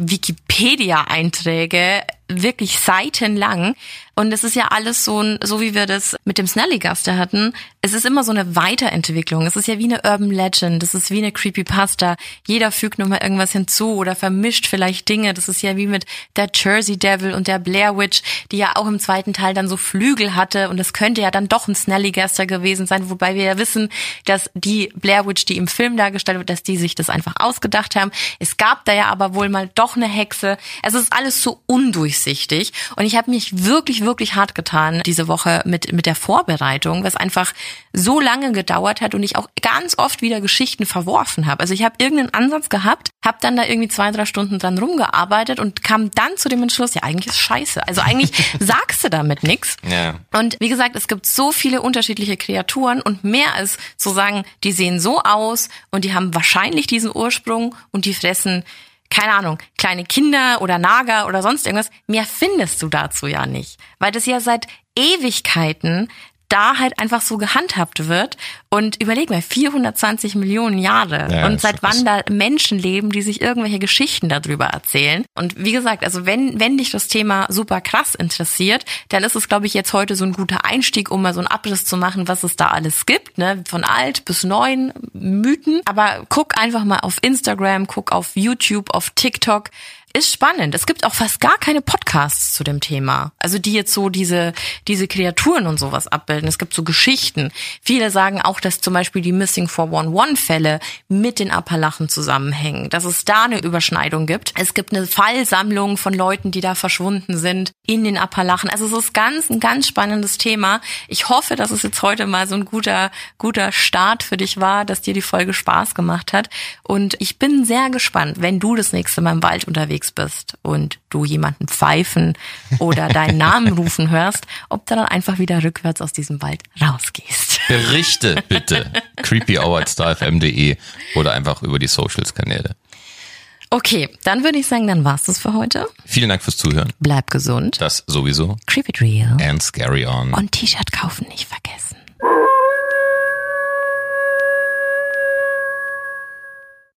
Wikipedia-Einträge, wirklich seitenlang. Und es ist ja alles so ein, so wie wir das mit dem Snallygaster hatten, es ist immer so eine Weiterentwicklung. Es ist ja wie eine Urban Legend, es ist wie eine Creepypasta. Jeder fügt nochmal irgendwas hinzu oder vermischt vielleicht Dinge. Das ist ja wie mit der Jersey Devil und der Blair Witch, die ja auch im zweiten Teil dann so Flügel hatte. Und es könnte ja dann doch ein Snallygaster gewesen sein, wobei wir ja wissen, dass die Blair Witch, die im Film dargestellt wird, dass die sich das einfach ausgedacht haben. Es gab da ja aber wohl mal doch eine Hexe. Es ist alles so undurchsichtig. Und ich habe mich wirklich, wirklich hart getan diese Woche mit mit der Vorbereitung, was einfach so lange gedauert hat und ich auch ganz oft wieder Geschichten verworfen habe. Also ich habe irgendeinen Ansatz gehabt, habe dann da irgendwie zwei, drei Stunden dran rumgearbeitet und kam dann zu dem Entschluss, ja eigentlich ist scheiße. Also eigentlich sagst du damit nichts. Ja. Und wie gesagt, es gibt so viele unterschiedliche Kreaturen und mehr als zu sagen, die sehen so aus und die haben wahrscheinlich diesen Ursprung und die fressen keine Ahnung, kleine Kinder oder Nager oder sonst irgendwas, mehr findest du dazu ja nicht. Weil das ja seit Ewigkeiten da halt einfach so gehandhabt wird. Und überleg mal, vierhundertzwanzig Millionen Jahre. Ja, und seit krass. wann da Menschen leben, die sich irgendwelche Geschichten darüber erzählen. Und wie gesagt, also wenn wenn dich das Thema super krass interessiert, dann ist es, glaube ich, jetzt heute so ein guter Einstieg, um mal so einen Abriss zu machen, was es da alles gibt, ne? Von alt bis neuen Mythen. Aber guck einfach mal auf Instagram, guck auf YouTube, auf TikTok. Ist spannend. Es gibt auch fast gar keine Podcasts zu dem Thema. Also die jetzt so diese diese Kreaturen und sowas abbilden. Es gibt so Geschichten. Viele sagen auch, dass zum Beispiel die Missing four one one-Fälle mit den Appalachen zusammenhängen. Dass es da eine Überschneidung gibt. Es gibt eine Fallsammlung von Leuten, die da verschwunden sind in den Appalachen. Also es ist ganz ein ganz spannendes Thema. Ich hoffe, dass es jetzt heute mal so ein guter guter Start für dich war, dass dir die Folge Spaß gemacht hat. Und ich bin sehr gespannt, wenn du das nächste Mal im Wald unterwegs bist und du jemanden pfeifen oder deinen Namen rufen hörst, ob du dann einfach wieder rückwärts aus diesem Wald rausgehst. Berichte bitte. creepyhour at starfm punkt de oder einfach über die Socials-Kanäle. Okay, dann würde ich sagen, dann war's das für heute. Vielen Dank fürs Zuhören. Bleib gesund. Das sowieso. Creep it real. And scary on. Und T-Shirt kaufen nicht vergessen.